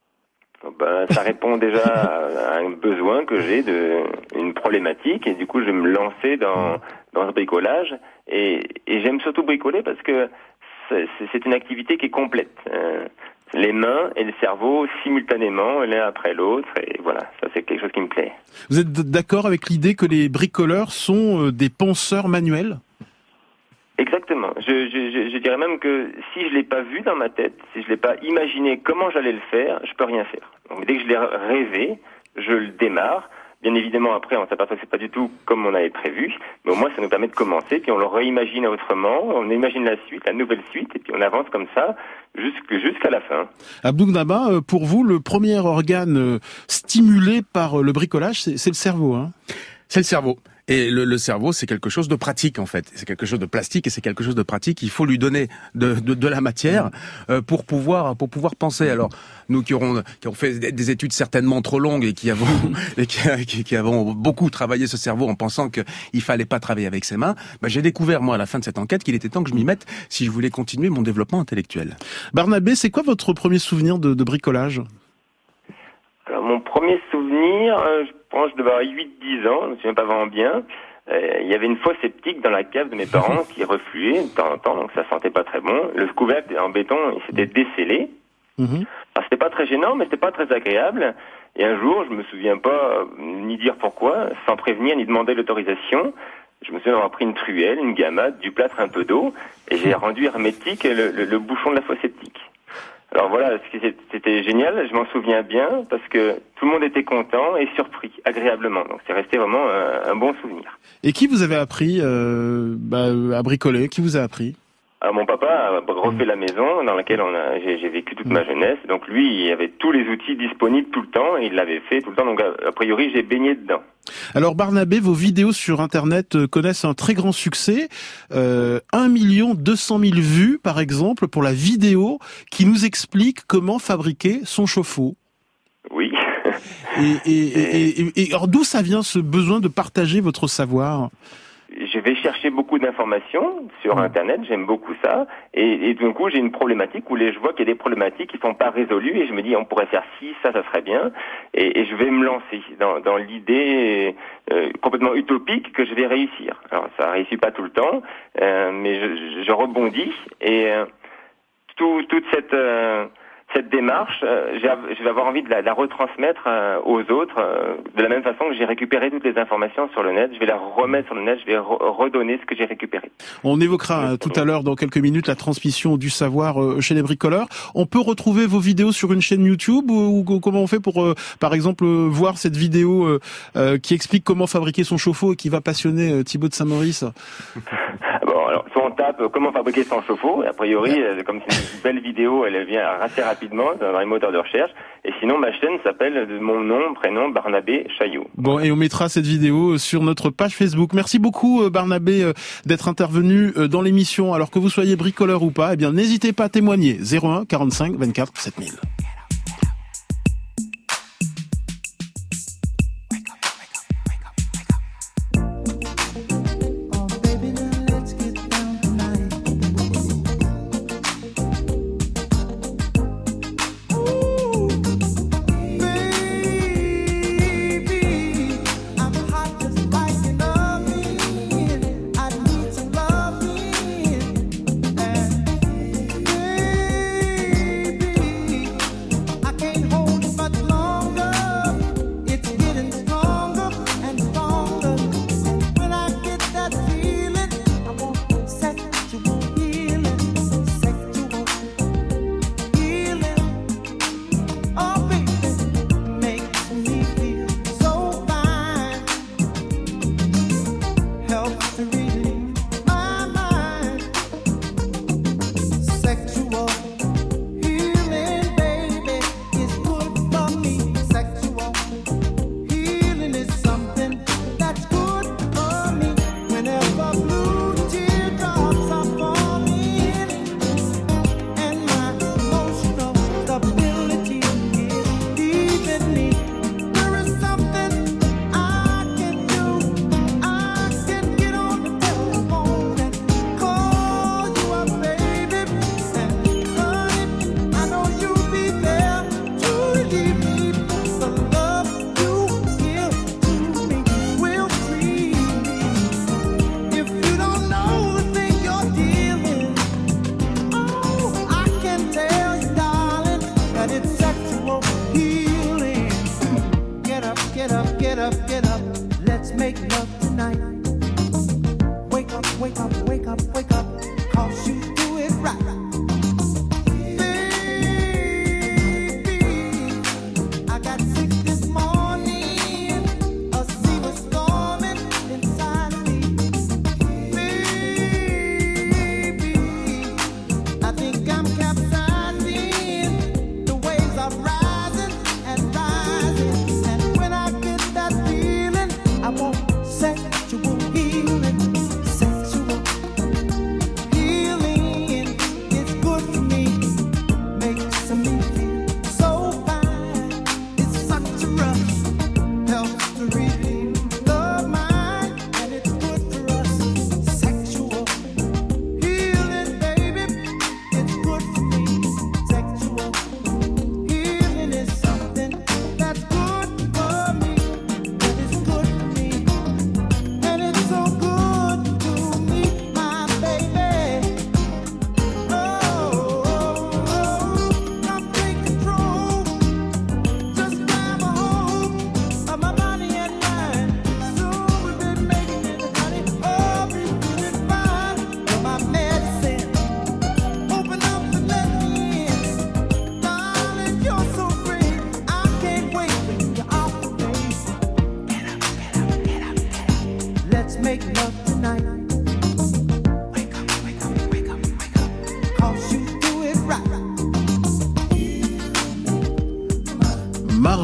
Ça répond déjà à un besoin que j'ai, une problématique, et du coup je vais me lancer dans ce bricolage. Et j'aime surtout bricoler parce que c'est une activité qui est complète. Les mains et le cerveau simultanément, l'un après l'autre, et voilà, ça c'est quelque chose qui me plaît. Vous êtes d'accord avec l'idée que les bricoleurs sont des penseurs manuels? Exactement. Je dirais même que si je l'ai pas vu dans ma tête, si je l'ai pas imaginé comment j'allais le faire, je peux rien faire. Donc dès que je l'ai rêvé, je le démarre. Bien évidemment, après, on s'aperçoit que c'est pas du tout comme on avait prévu, mais au moins ça nous permet de commencer, puis on le réimagine autrement, on imagine la suite, la nouvelle suite, et puis on avance comme ça jusqu'à la fin. Abdou Gnaba, pour vous, le premier organe stimulé par le bricolage, c'est le cerveau, hein? C'est le cerveau. Et le cerveau, c'est quelque chose de pratique en fait. C'est quelque chose de plastique et c'est quelque chose de pratique. Il faut lui donner de la matière pour pouvoir penser. Alors nous qui ont fait des études certainement trop longues et qui avons beaucoup travaillé ce cerveau en pensant qu'il fallait pas travailler avec ses mains, j'ai découvert moi à la fin de cette enquête qu'il était temps que je m'y mette si je voulais continuer mon développement intellectuel. Barnabé, c'est quoi votre premier souvenir de bricolage ? Alors mon premier souvenir, je pense que je devais avoir 8-10 ans, je ne me souviens pas vraiment bien. Il y avait une fosse septique dans la cave de mes parents qui refluait de temps en temps, donc ça sentait pas très bon. Le couvercle en béton, il s'était décellé. Alors c'était pas très gênant, mais c'était pas très agréable. Et un jour, je me souviens pas ni dire pourquoi, sans prévenir ni demander l'autorisation, je me souviens avoir pris une truelle, une gamate, du plâtre, un peu d'eau, et j'ai rendu hermétique le bouchon de la fosse septique. Alors voilà, c'était génial, je m'en souviens bien, parce que tout le monde était content et surpris, agréablement. Donc c'est resté vraiment un bon souvenir. Et qui vous avez appris à bricoler ? Qui vous a appris ? Alors mon papa a refait la maison dans laquelle j'ai vécu toute ma jeunesse. Donc lui, il avait tous les outils disponibles tout le temps et il l'avait fait tout le temps. Donc a priori, j'ai baigné dedans. Alors Barnabé, vos vidéos sur Internet connaissent un très grand succès. 1 200 000 vues, par exemple, pour la vidéo qui nous explique comment fabriquer son chauffe-eau. Oui. Et alors d'où ça vient ce besoin de partager votre savoir ? Je vais chercher beaucoup d'informations sur Internet, j'aime beaucoup ça, et d'un coup j'ai une problématique où je vois qu'il y a des problématiques qui sont pas résolues, et je me dis on pourrait faire ci, ça serait bien, et je vais me lancer dans l'idée complètement utopique que je vais réussir. Alors ça réussit pas tout le temps, mais je rebondis, et toute cette démarche, je vais avoir envie de la retransmettre aux autres, de la même façon que j'ai récupéré toutes les informations sur le net, je vais la remettre sur le net, je vais redonner ce que j'ai récupéré. On évoquera tout à l'heure, dans quelques minutes, la transmission du savoir chez les bricoleurs. On peut retrouver vos vidéos sur une chaîne YouTube ou comment on fait pour, par exemple, voir cette vidéo qui explique comment fabriquer son chauffe-eau et qui va passionner Thibaut de Saint-Maurice? Bon, alors, soit on tape comment fabriquer son chauffe-eau, a priori, comme c'est une belle vidéo, elle vient assez rapidement dans les moteurs de recherche. Et sinon, ma chaîne s'appelle de mon nom, prénom, Barnabé Chaillot. Bon, et on mettra cette vidéo sur notre page Facebook. Merci beaucoup, Barnabé, d'être intervenu dans l'émission. Alors que vous soyez bricoleur ou pas, eh bien, n'hésitez pas à témoigner. 01 45 24 7000.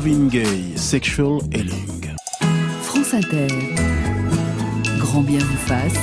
Marvin Gaye, Sexual Healing. France Inter. Grand bien vous fasse.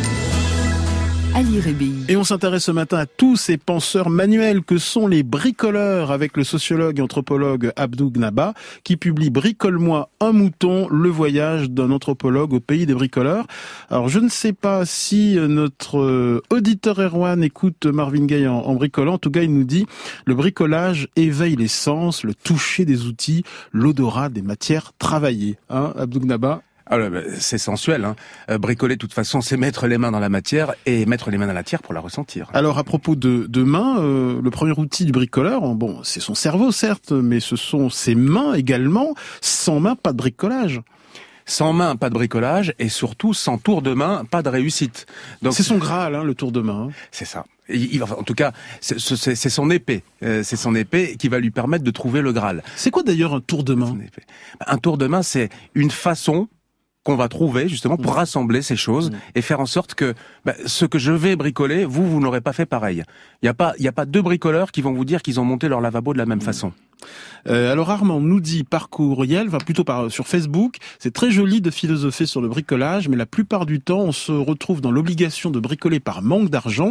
Ali Rébi. Et on s'intéresse ce matin à tous ces penseurs manuels que sont les bricoleurs avec le sociologue et anthropologue Abdou Gnaba qui publie Bricole-moi un mouton, le voyage d'un anthropologue au pays des bricoleurs. Alors je ne sais pas si notre auditeur Erwan écoute Marvin Gaye en bricolant. En tout cas, il nous dit le bricolage éveille les sens, le toucher des outils, l'odorat des matières travaillées. Hein, Abdou Gnaba? Alors, c'est sensuel, hein. Bricoler, de toute façon, c'est mettre les mains dans la matière et mettre les mains dans la matière pour la ressentir. Alors, à propos de mains, le premier outil du bricoleur, bon, c'est son cerveau, certes, mais ce sont ses mains également. Sans main, pas de bricolage. Sans main, pas de bricolage, et surtout, sans tour de main, pas de réussite. Donc, c'est son Graal, hein, le tour de main. C'est ça. En tout cas, c'est son épée. C'est son épée qui va lui permettre de trouver le Graal. C'est quoi d'ailleurs un tour de main? Un tour de main, c'est une façon qu'on va trouver justement pour rassembler ces choses et faire en sorte que ce que je vais bricoler, vous n'aurez pas fait pareil. Il y a pas deux bricoleurs qui vont vous dire qu'ils ont monté leur lavabo de la même façon. Alors Armand nous dit par courriel, sur Facebook, c'est très joli de philosopher sur le bricolage, mais la plupart du temps, on se retrouve dans l'obligation de bricoler par manque d'argent.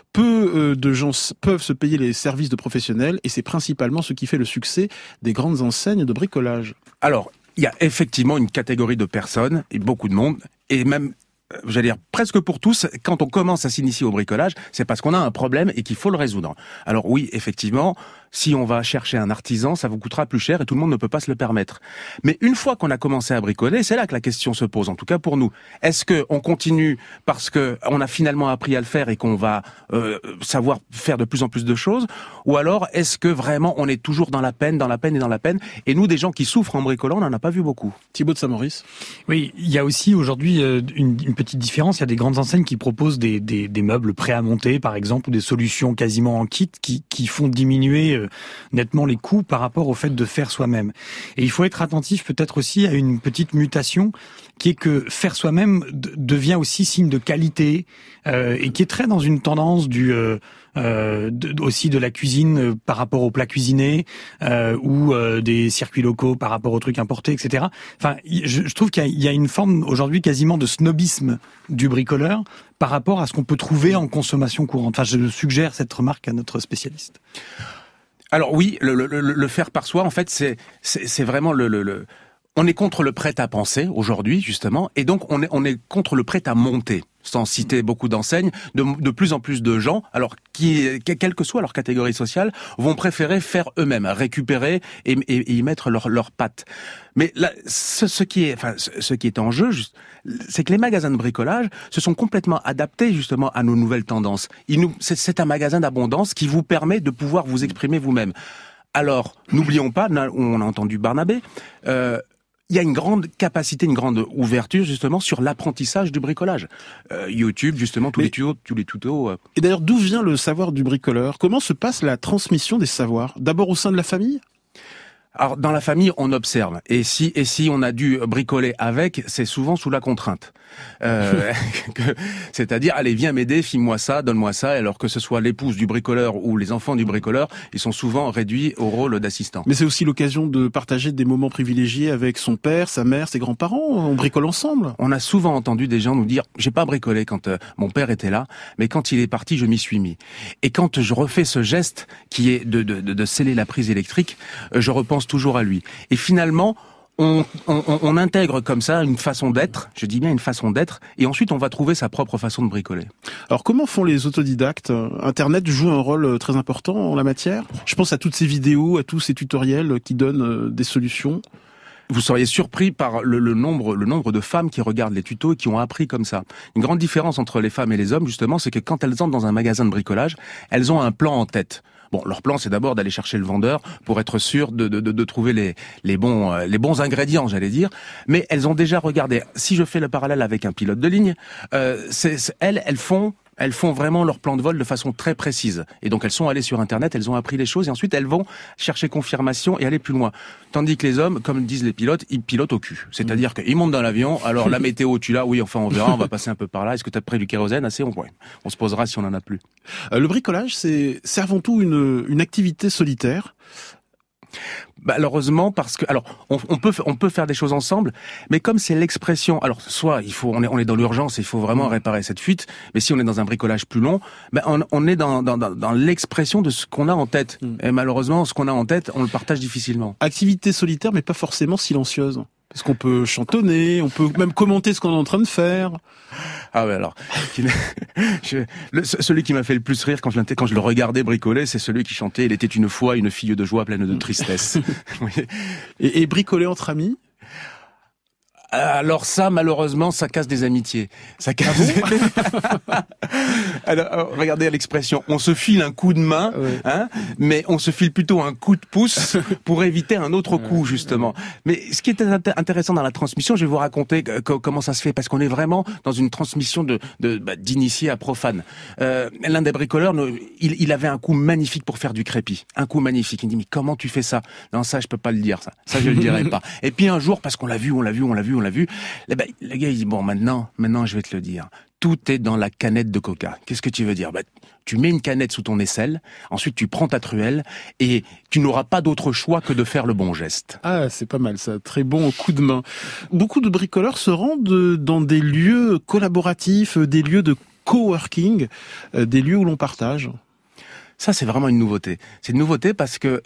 Peu de gens peuvent se payer les services de professionnels et c'est principalement ce qui fait le succès des grandes enseignes de bricolage. Alors, il y a effectivement une catégorie de personnes, et beaucoup de monde, et même, j'allais dire, presque pour tous, quand on commence à s'initier au bricolage, c'est parce qu'on a un problème et qu'il faut le résoudre. Alors oui, effectivement, si on va chercher un artisan, ça vous coûtera plus cher et tout le monde ne peut pas se le permettre. Mais une fois qu'on a commencé à bricoler, c'est là que la question se pose, en tout cas pour nous. Est-ce qu'on continue parce qu'on a finalement appris à le faire et qu'on va savoir faire de plus en plus de choses? Ou alors est-ce que vraiment on est toujours dans la peine? Et nous, des gens qui souffrent en bricolant, on n'en a pas vu beaucoup. Thibaut de Saint-Maurice? Oui, il y a aussi aujourd'hui une petite différence. Il y a des grandes enseignes qui proposent des meubles prêts à monter, par exemple, ou des solutions quasiment en kit qui font diminuer nettement les coûts par rapport au fait de faire soi-même. Et il faut être attentif peut-être aussi à une petite mutation qui est que faire soi-même devient aussi signe de qualité et qui est très dans une tendance aussi de la cuisine par rapport aux plats cuisinés ou des circuits locaux par rapport aux trucs importés, etc. Enfin, je trouve qu'il y a une forme aujourd'hui quasiment de snobisme du bricoleur par rapport à ce qu'on peut trouver en consommation courante. Enfin, je suggère cette remarque à notre spécialiste. Alors oui, le faire par soi, en fait, c'est vraiment on est contre le prêt-à-penser aujourd'hui, justement, et donc on est contre le prêt-à-monter. Sans citer beaucoup d'enseignes, de plus en plus de gens, alors quelle que soit leur catégorie sociale, vont préférer faire eux-mêmes, récupérer et y mettre leurs pattes. Mais là, ce qui est en jeu, c'est que les magasins de bricolage se sont complètement adaptés justement à nos nouvelles tendances. C'est un magasin d'abondance qui vous permet de pouvoir vous exprimer vous-même. Alors, n'oublions pas, on a entendu Barnabé. Il y a une grande capacité, une grande ouverture justement sur l'apprentissage du bricolage. YouTube, justement, tous les tutos. Et d'ailleurs, d'où vient le savoir du bricoleur? Comment se passe la transmission des savoirs? D'abord au sein de la famille? Alors, dans la famille, on observe. Et si on a dû bricoler avec, c'est souvent sous la contrainte. C'est-à-dire, allez, viens m'aider, file-moi ça, donne-moi ça. Alors que ce soit l'épouse du bricoleur ou les enfants du bricoleur, ils sont souvent réduits au rôle d'assistant. Mais c'est aussi l'occasion de partager des moments privilégiés avec son père, sa mère, ses grands-parents. On bricole ensemble. On a souvent entendu des gens nous dire, j'ai pas bricolé quand mon père était là, mais quand il est parti, je m'y suis mis. Et quand je refais ce geste qui est de sceller la prise électrique, je repense toujours à lui. Et finalement, on intègre comme ça une façon d'être, je dis bien une façon d'être, et ensuite on va trouver sa propre façon de bricoler. Alors comment font les autodidactes? Internet joue un rôle très important en la matière. Je pense à toutes ces vidéos, à tous ces tutoriels qui donnent des solutions. Vous seriez surpris par le nombre de femmes qui regardent les tutos et qui ont appris comme ça. Une grande différence entre les femmes et les hommes, justement, c'est que quand elles entrent dans un magasin de bricolage, elles ont un plan en tête. Bon, leur plan, c'est d'abord d'aller chercher le vendeur pour être sûr de trouver les bons ingrédients, j'allais dire. Mais elles ont déjà regardé. Si je fais le parallèle avec un pilote de ligne, elles font vraiment leur plan de vol de façon très précise. Et donc elles sont allées sur Internet, elles ont appris les choses et ensuite elles vont chercher confirmation et aller plus loin. Tandis que les hommes, comme disent les pilotes, ils pilotent au cul. C'est-à-dire qu'ils montent dans l'avion, alors la météo, tu l'as, oui, enfin on verra, on va passer un peu par là. Est-ce que tu as pris du kérosène? Assez, on se posera si on en a plus. Le bricolage, c'est avant tout une activité solitaire. malheureusement, parce que on peut faire des choses ensemble, mais comme c'est l'expression, alors soit on est dans l'urgence, il faut vraiment réparer cette fuite, mais si on est dans un bricolage plus long, on est dans l'expression de ce qu'on a en tête. Et malheureusement, ce qu'on a en tête, on le partage difficilement. Activité solitaire, mais pas forcément silencieuse. Parce qu'on peut chantonner, on peut même commenter ce qu'on est en train de faire. Ah ouais, alors, celui qui m'a fait le plus rire quand je le regardais bricoler, c'est celui qui chantait « Il était une fois une fille de joie pleine de tristesse ». Oui. Et bricoler entre amis ? Alors ça, malheureusement, ça casse des amitiés. Ça casse. Alors, regardez l'expression. On se file un coup de main, mais on se file plutôt un coup de pouce pour éviter un autre coup, justement. Mais ce qui est intéressant dans la transmission, je vais vous raconter comment ça se fait, parce qu'on est vraiment dans une transmission d'initié à profane. L'un des bricoleurs, il avait un coup magnifique pour faire du crépi. Un coup magnifique. Il dit, mais comment tu fais ça? Non, ça, je peux pas le dire, ça. Ça, je le dirai pas. Et puis un jour, parce qu'on l'a vu, le gars, il dit, bon, maintenant, je vais te le dire. Tout est dans la canette de coca. Qu'est-ce que tu veux dire? Tu mets une canette sous ton aisselle, ensuite tu prends ta truelle, et tu n'auras pas d'autre choix que de faire le bon geste. Ah, c'est pas mal ça. Très bon coup de main. Beaucoup de bricoleurs se rendent dans des lieux collaboratifs, des lieux de coworking, des lieux où l'on partage. Ça, c'est vraiment une nouveauté. C'est une nouveauté parce que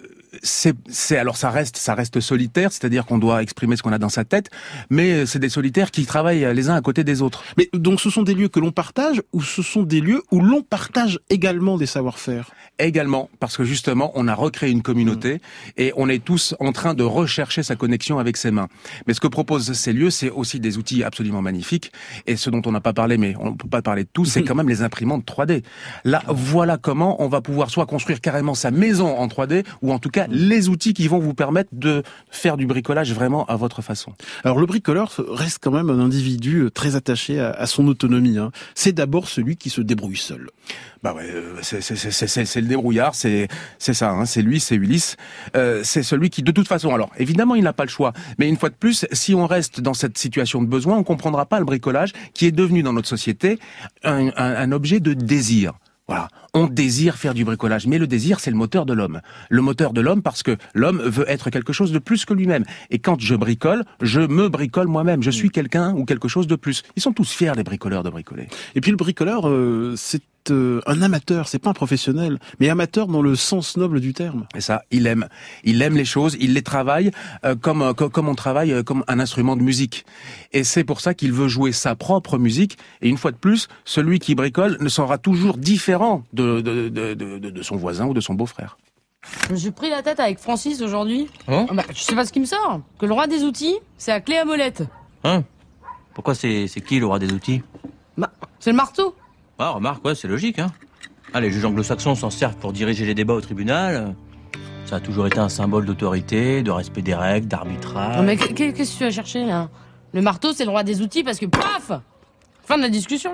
alors ça reste solitaire, c'est-à-dire qu'on doit exprimer ce qu'on a dans sa tête, mais c'est des solitaires qui travaillent les uns à côté des autres. Mais donc ce sont des lieux que l'on partage, ou ce sont des lieux où l'on partage également des savoir-faire? Également, parce que justement, on a recréé une communauté et on est tous en train de rechercher sa connexion avec ses mains. Mais ce que proposent ces lieux, c'est aussi des outils absolument magnifiques. Et ce dont on n'a pas parlé, mais on ne peut pas parler de tout, c'est quand même les imprimantes 3D. Là, voilà comment on va pouvoir soit construire carrément sa maison en 3D, ou en tout cas les outils qui vont vous permettre de faire du bricolage vraiment à votre façon. Alors le bricoleur reste quand même un individu très attaché à son autonomie. C'est d'abord celui qui se débrouille seul. Bah ouais, c'est le débrouillard, c'est ça, c'est lui, c'est Ulysse. C'est celui qui, de toute façon, alors évidemment il n'a pas le choix, mais une fois de plus, si on reste dans cette situation de besoin, on comprendra pas le bricolage qui est devenu dans notre société un objet de désir. Voilà, on désire faire du bricolage, mais le désir, c'est le moteur de l'homme. Le moteur de l'homme parce que l'homme veut être quelque chose de plus que lui-même. Et quand je bricole, je me bricole moi-même. Je suis quelqu'un ou quelque chose de plus. Ils sont tous fiers, les bricoleurs, de bricoler. Et puis le bricoleur, c'est un amateur, c'est pas un professionnel, mais amateur dans le sens noble du terme. Et ça, il aime les choses, il les travaille comme on travaille comme un instrument de musique. Et c'est pour ça qu'il veut jouer sa propre musique. Et une fois de plus, celui qui bricole ne sera toujours différent de son voisin ou de son beau-frère. Je me suis pris la tête avec Francis aujourd'hui. Hein? Tu sais pas ce qui me sort? Que le roi des outils, c'est la clé à molette. Hein? Pourquoi c'est qui le roi des outils? C'est le marteau. Ah, remarque, ouais, c'est logique, hein. Ah, les juges anglo-saxons s'en servent pour diriger les débats au tribunal. Ça a toujours été un symbole d'autorité, de respect des règles, d'arbitrage. Non, mais qu'est-ce que tu as cherché, là? Le marteau, c'est le roi des outils parce que, paf! Fin de la discussion.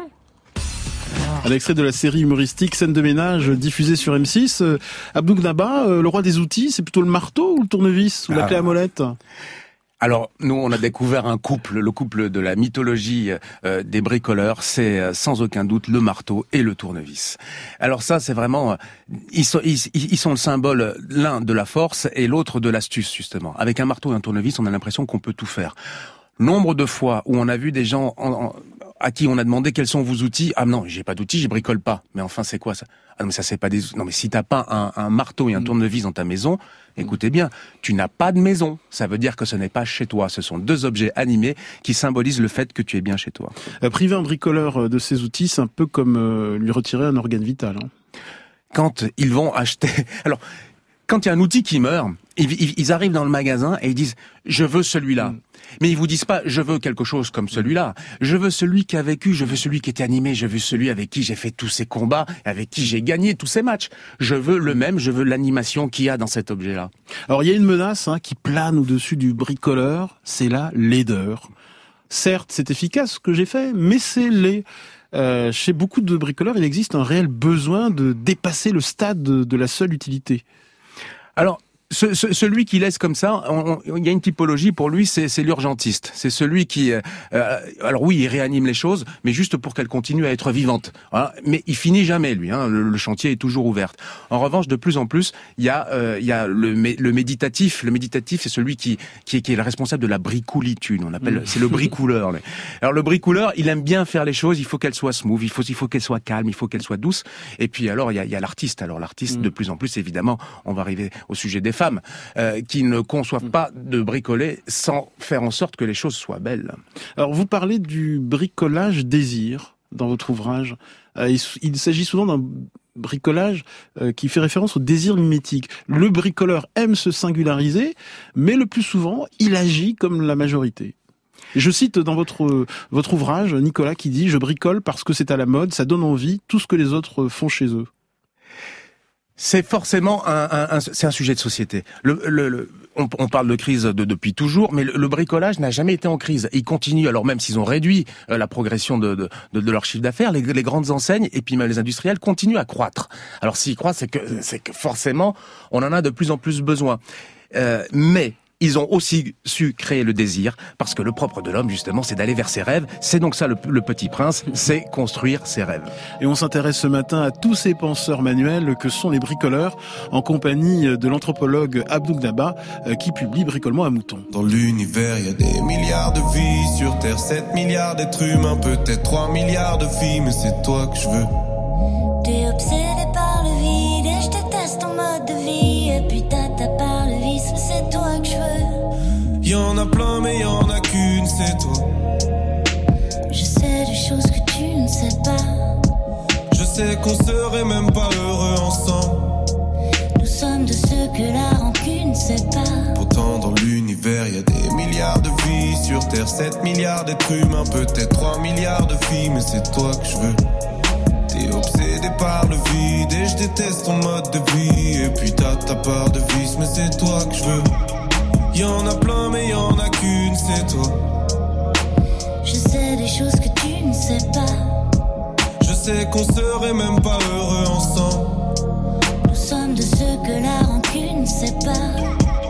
Un extrait de la série humoristique Scène de ménage diffusée sur M6. Abdou Gnaba, le roi des outils, c'est plutôt le marteau ou le tournevis ou la clé à molette? Alors, nous, on a découvert le couple de la mythologie des bricoleurs, c'est sans aucun doute le marteau et le tournevis. Alors ça, c'est vraiment, ils sont le symbole, l'un de la force et l'autre de l'astuce, justement. Avec un marteau et un tournevis, on a l'impression qu'on peut tout faire. Nombre de fois où on a vu des gens à qui on a demandé quels sont vos outils. Ah non, j'ai pas d'outils, je bricole pas. Mais enfin, c'est quoi ça? Ah non, mais ça c'est pas des. Non, mais si t'as pas un marteau et un tournevis dans ta maison, écoutez bien, tu n'as pas de maison. Ça veut dire que ce n'est pas chez toi. Ce sont deux objets animés qui symbolisent le fait que tu es bien chez toi. Priver un bricoleur de ses outils, c'est un peu comme lui retirer un organe vital. Quand ils vont acheter, alors. Quand il y a un outil qui meurt, ils arrivent dans le magasin et ils disent « je veux celui-là ». Mais ils vous disent pas « je veux quelque chose comme celui-là ». Je veux celui qui a vécu, je veux celui qui était animé, je veux celui avec qui j'ai fait tous ces combats, avec qui j'ai gagné tous ces matchs. Je veux le même, je veux l'animation qu'il y a dans cet objet-là. Alors il y a une menace qui plane au-dessus du bricoleur, c'est la laideur. Certes, c'est efficace ce que j'ai fait, mais c'est laid. Chez beaucoup de bricoleurs, il existe un réel besoin de dépasser le stade de la seule utilité. Alors, Celui qui laisse comme ça, il y a une typologie pour lui, c'est l'urgentiste. C'est celui qui, alors oui, il réanime les choses, mais juste pour qu'elles continuent à être vivantes. Voilà. Mais il finit jamais, lui. Hein, le chantier est toujours ouvert. En revanche, de plus en plus, il y a le méditatif. Le méditatif, c'est celui qui est le responsable de la bricoulitude. On appelle, c'est le bricouleur. Alors le bricouleur, il aime bien faire les choses. Il faut qu'elles soient smooth. Il faut qu'elles soient calmes. Il faut qu'elles soient douces. Et puis alors, il y a l'artiste. Alors l'artiste, de plus en plus, évidemment, on va arriver au sujet des femmes qui ne conçoivent pas de bricoler sans faire en sorte que les choses soient belles. Alors vous parlez du bricolage désir dans votre ouvrage. Il s'agit souvent d'un bricolage qui fait référence au désir mimétique. Le bricoleur aime se singulariser, mais le plus souvent, il agit comme la majorité. Je cite dans votre ouvrage Nicolas qui dit « Je bricole parce que c'est à la mode, ça donne envie, tout ce que les autres font chez eux ». C'est forcément c'est un sujet de société. On parle de crise depuis toujours, mais le bricolage n'a jamais été en crise. Il continue, alors même s'ils ont réduit la progression de leur chiffre d'affaires, les grandes enseignes et puis même les industriels continuent à croître. Alors s'ils croissent, c'est que forcément, on en a de plus en plus besoin. Mais ils ont aussi su créer le désir, parce que le propre de l'homme, justement, c'est d'aller vers ses rêves. C'est donc ça, le Petit Prince, c'est construire ses rêves. Et on s'intéresse ce matin à tous ces penseurs manuels que sont les bricoleurs, en compagnie de l'anthropologue Abdou Gnaba, qui publie Bricolement à Mouton. Dans l'univers, il y a des milliards de vies. Sur Terre, 7 milliards d'êtres humains, peut-être 3 milliards de filles, mais c'est toi que je veux. T'es obsédé par le vide et je déteste ton mode de vie. Et puis t'as par le vice, mais c'est toi que je veux. Y'en a plein mais y'en a qu'une, c'est toi. Je sais des choses que tu ne sais pas. Je sais qu'on serait même pas heureux ensemble. Nous sommes de ceux que la rancune sépare. Pourtant dans l'univers y a des milliards de vies. Sur Terre 7 milliards d'êtres humains, peut-être 3 milliards de filles, mais c'est toi que je veux. T'es obsédé par le vide et je déteste ton mode de vie. Et puis t'as ta part de vice, mais c'est toi que je veux. Y'en a plein mais y'en a qu'une, c'est toi. Je sais des choses que tu ne sais pas. Je sais qu'on serait même pas heureux ensemble. Nous sommes de ceux que la rancune sépare.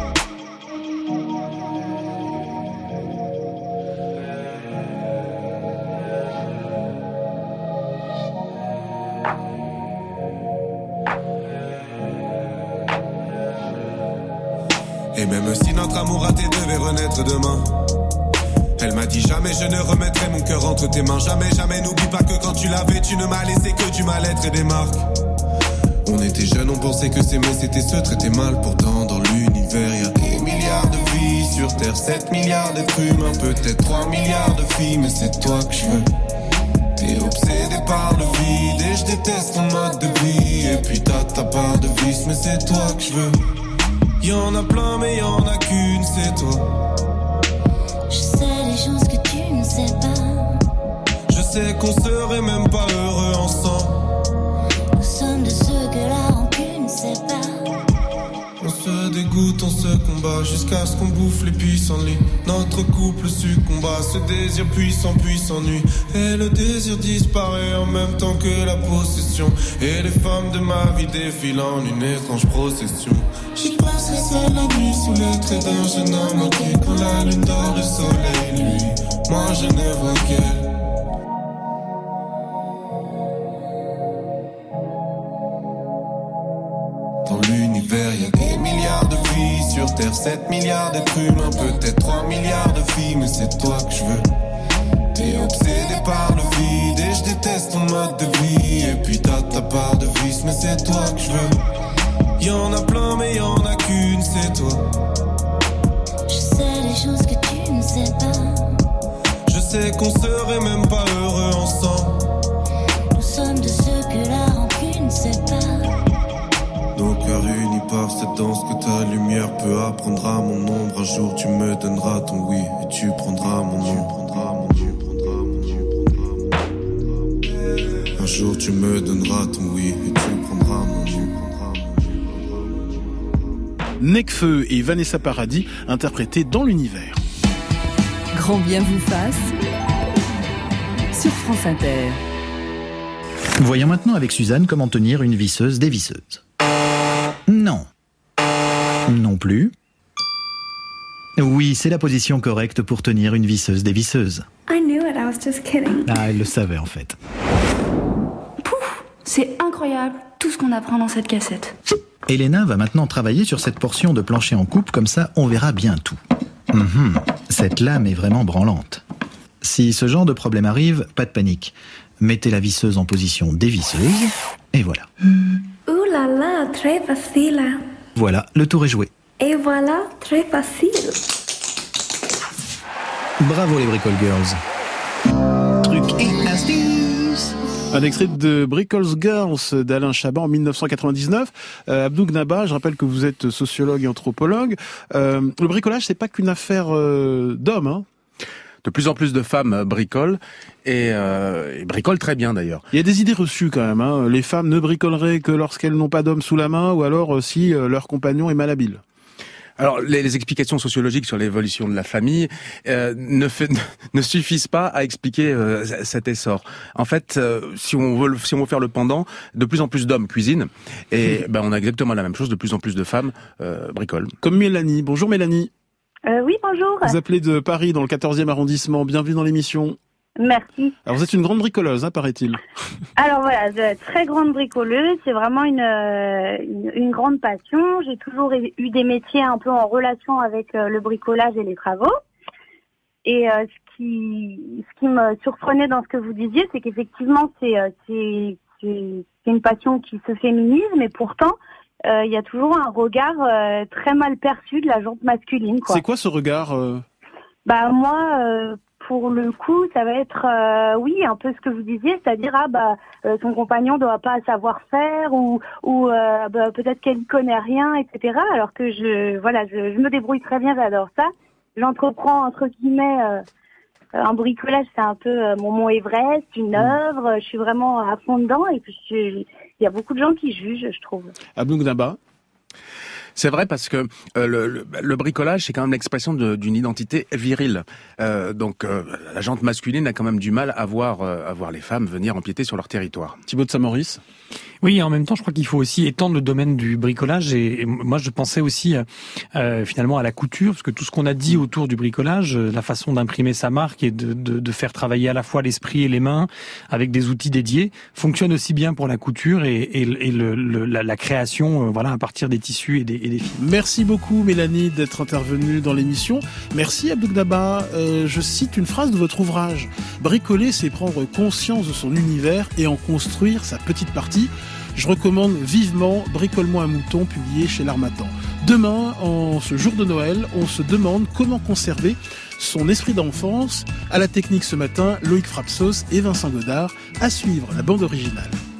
Et même si notre amour raté devait renaître demain, elle m'a dit jamais je ne remettrai mon cœur entre tes mains. Jamais, jamais, n'oublie pas que quand tu l'avais, tu ne m'as laissé que du mal-être et des marques. On était jeunes, on pensait que s'aimer c'était se traiter mal. Pourtant dans l'univers y a des milliards de vies. Sur Terre 7 milliards d'êtres humains, peut-être 3 milliards de filles, mais c'est toi que je veux. T'es obsédé par le vide et je déteste ton mode de vie. Et puis t'as ta part de vice, mais c'est toi que je veux. Y'en a plein mais y'en a qu'une, c'est toi. Je sais des choses que tu ne sais pas. Je sais qu'on serait même pas heureux ensemble. Nous sommes de ceux que la rancune sépare. On se dégoûte, on se combat jusqu'à ce qu'on bouffe les pissenlits. Notre couple succomba, ce désir puissant puis s'ennuie. Et le désir disparaît en même temps que la possession. Et les femmes de ma vie défilent en une étrange procession. J'y passerai seul la nuit sous les traits d'un jeune homme qui, quand la lune dort, le soleil lui, moi je ne vois qu'elle. Dans l'univers y a des milliards de vies. Sur Terre 7 milliards d'êtres humains, peut-être 3 milliards de filles, mais c'est toi que je veux. T'es obsédé par le vide et je déteste ton mode de vie. Et puis t'as ta part de vice, mais c'est toi que je veux. Y'en a plein mais y'en a qu'une, c'est toi. Je sais des choses que tu ne sais pas. Je sais qu'on serait même pas heureux ensemble. Nous sommes de ceux que la rancune sépare. Nos cœurs unis par cette danse que ta lumière peut apprendre à mon ombre. Un jour tu me donneras ton oui et tu prendras mon nom. Un jour tu me donneras ton oui et tu prendras mon nom. Necfeu et Vanessa Paradis interprétés dans l'univers. Grand bien vous fasse sur France Inter. Voyons maintenant avec Suzanne comment tenir une visseuse dévisseuse. Non. Non plus. Oui, c'est la position correcte pour tenir une visseuse dévisseuse. I knew it, I was just kidding. Ah, elle le savait en fait. Pouf, c'est incroyable tout ce qu'on apprend dans cette cassette. Elena va maintenant travailler sur cette portion de plancher en coupe, comme ça on verra bien tout. Cette lame est vraiment branlante. Si ce genre de problème arrive, pas de panique. Mettez la visseuse en position dévisseuse, et voilà. Ouh là là, très facile. Voilà, le tour est joué. Et voilà, très facile. Bravo les Bricole Girls. Truc et astuce. Un extrait de Bricole Girls d'Alain Chabat en 1999. Abdou Gnaba, je rappelle que vous êtes sociologue et anthropologue. Le bricolage, c'est pas qu'une affaire d'hommes, hein. De plus en plus de femmes bricolent et bricolent très bien d'ailleurs. Il y a des idées reçues quand même, hein. Les femmes ne bricoleraient que lorsqu'elles n'ont pas d'homme sous la main ou alors si leur compagnon est malhabile. Alors, les explications sociologiques sur l'évolution de la famille ne suffisent pas à expliquer cet essor. En fait, si on veut faire le pendant, de plus en plus d'hommes cuisinent et on a exactement la même chose, de plus en plus de femmes bricolent. Comme Mélanie. Bonjour Mélanie. Oui, bonjour. Vous appelez de Paris, dans le 14e arrondissement. Bienvenue dans l'émission. Merci. Alors vous êtes une grande bricoleuse, hein, paraît-il. Alors voilà, très grande bricoleuse, c'est vraiment une grande passion. J'ai toujours eu des métiers un peu en relation avec le bricolage et les travaux. Et ce qui me surprenait dans ce que vous disiez, c'est qu'effectivement c'est une passion qui se féminise, mais pourtant il y a toujours un regard très mal perçu de la jante masculine, quoi. C'est quoi ce regard Moi, pour le coup, ça va être, oui, un peu ce que vous disiez, c'est-à-dire, son compagnon doit pas savoir faire ou peut-être qu'elle ne connaît rien, etc. Alors que je me débrouille très bien, j'adore ça. J'entreprends, entre guillemets, un bricolage, c'est un peu mon mont Everest, une œuvre. Je suis vraiment à fond dedans et puis il y a beaucoup de gens qui jugent, je trouve. Abdou Gnaba. C'est vrai parce que le bricolage, c'est quand même l'expression d'une identité virile. Donc la jante masculine a quand même du mal à voir les femmes venir empiéter sur leur territoire. Thibaut de Saint-Maurice. Oui, en même temps, je crois qu'il faut aussi étendre le domaine du bricolage. Et moi, je pensais aussi finalement à la couture, parce que tout ce qu'on a dit autour du bricolage, la façon d'imprimer sa marque et de faire travailler à la fois l'esprit et les mains avec des outils dédiés, fonctionne aussi bien pour la couture et la création, à partir des tissus et des fils. Merci beaucoup, Mélanie, d'être intervenue dans l'émission. Merci, Abdou Gnaba. Je cite une phrase de votre ouvrage. Bricoler, c'est prendre conscience de son univers et en construire sa petite partie. Je recommande vivement Bricole-moi un mouton, publié chez l'Harmattan. Demain, en ce jour de Noël, on se demande comment conserver son esprit d'enfance. À la technique ce matin, Loïc Frapsos et Vincent Godard. À suivre la bande originale.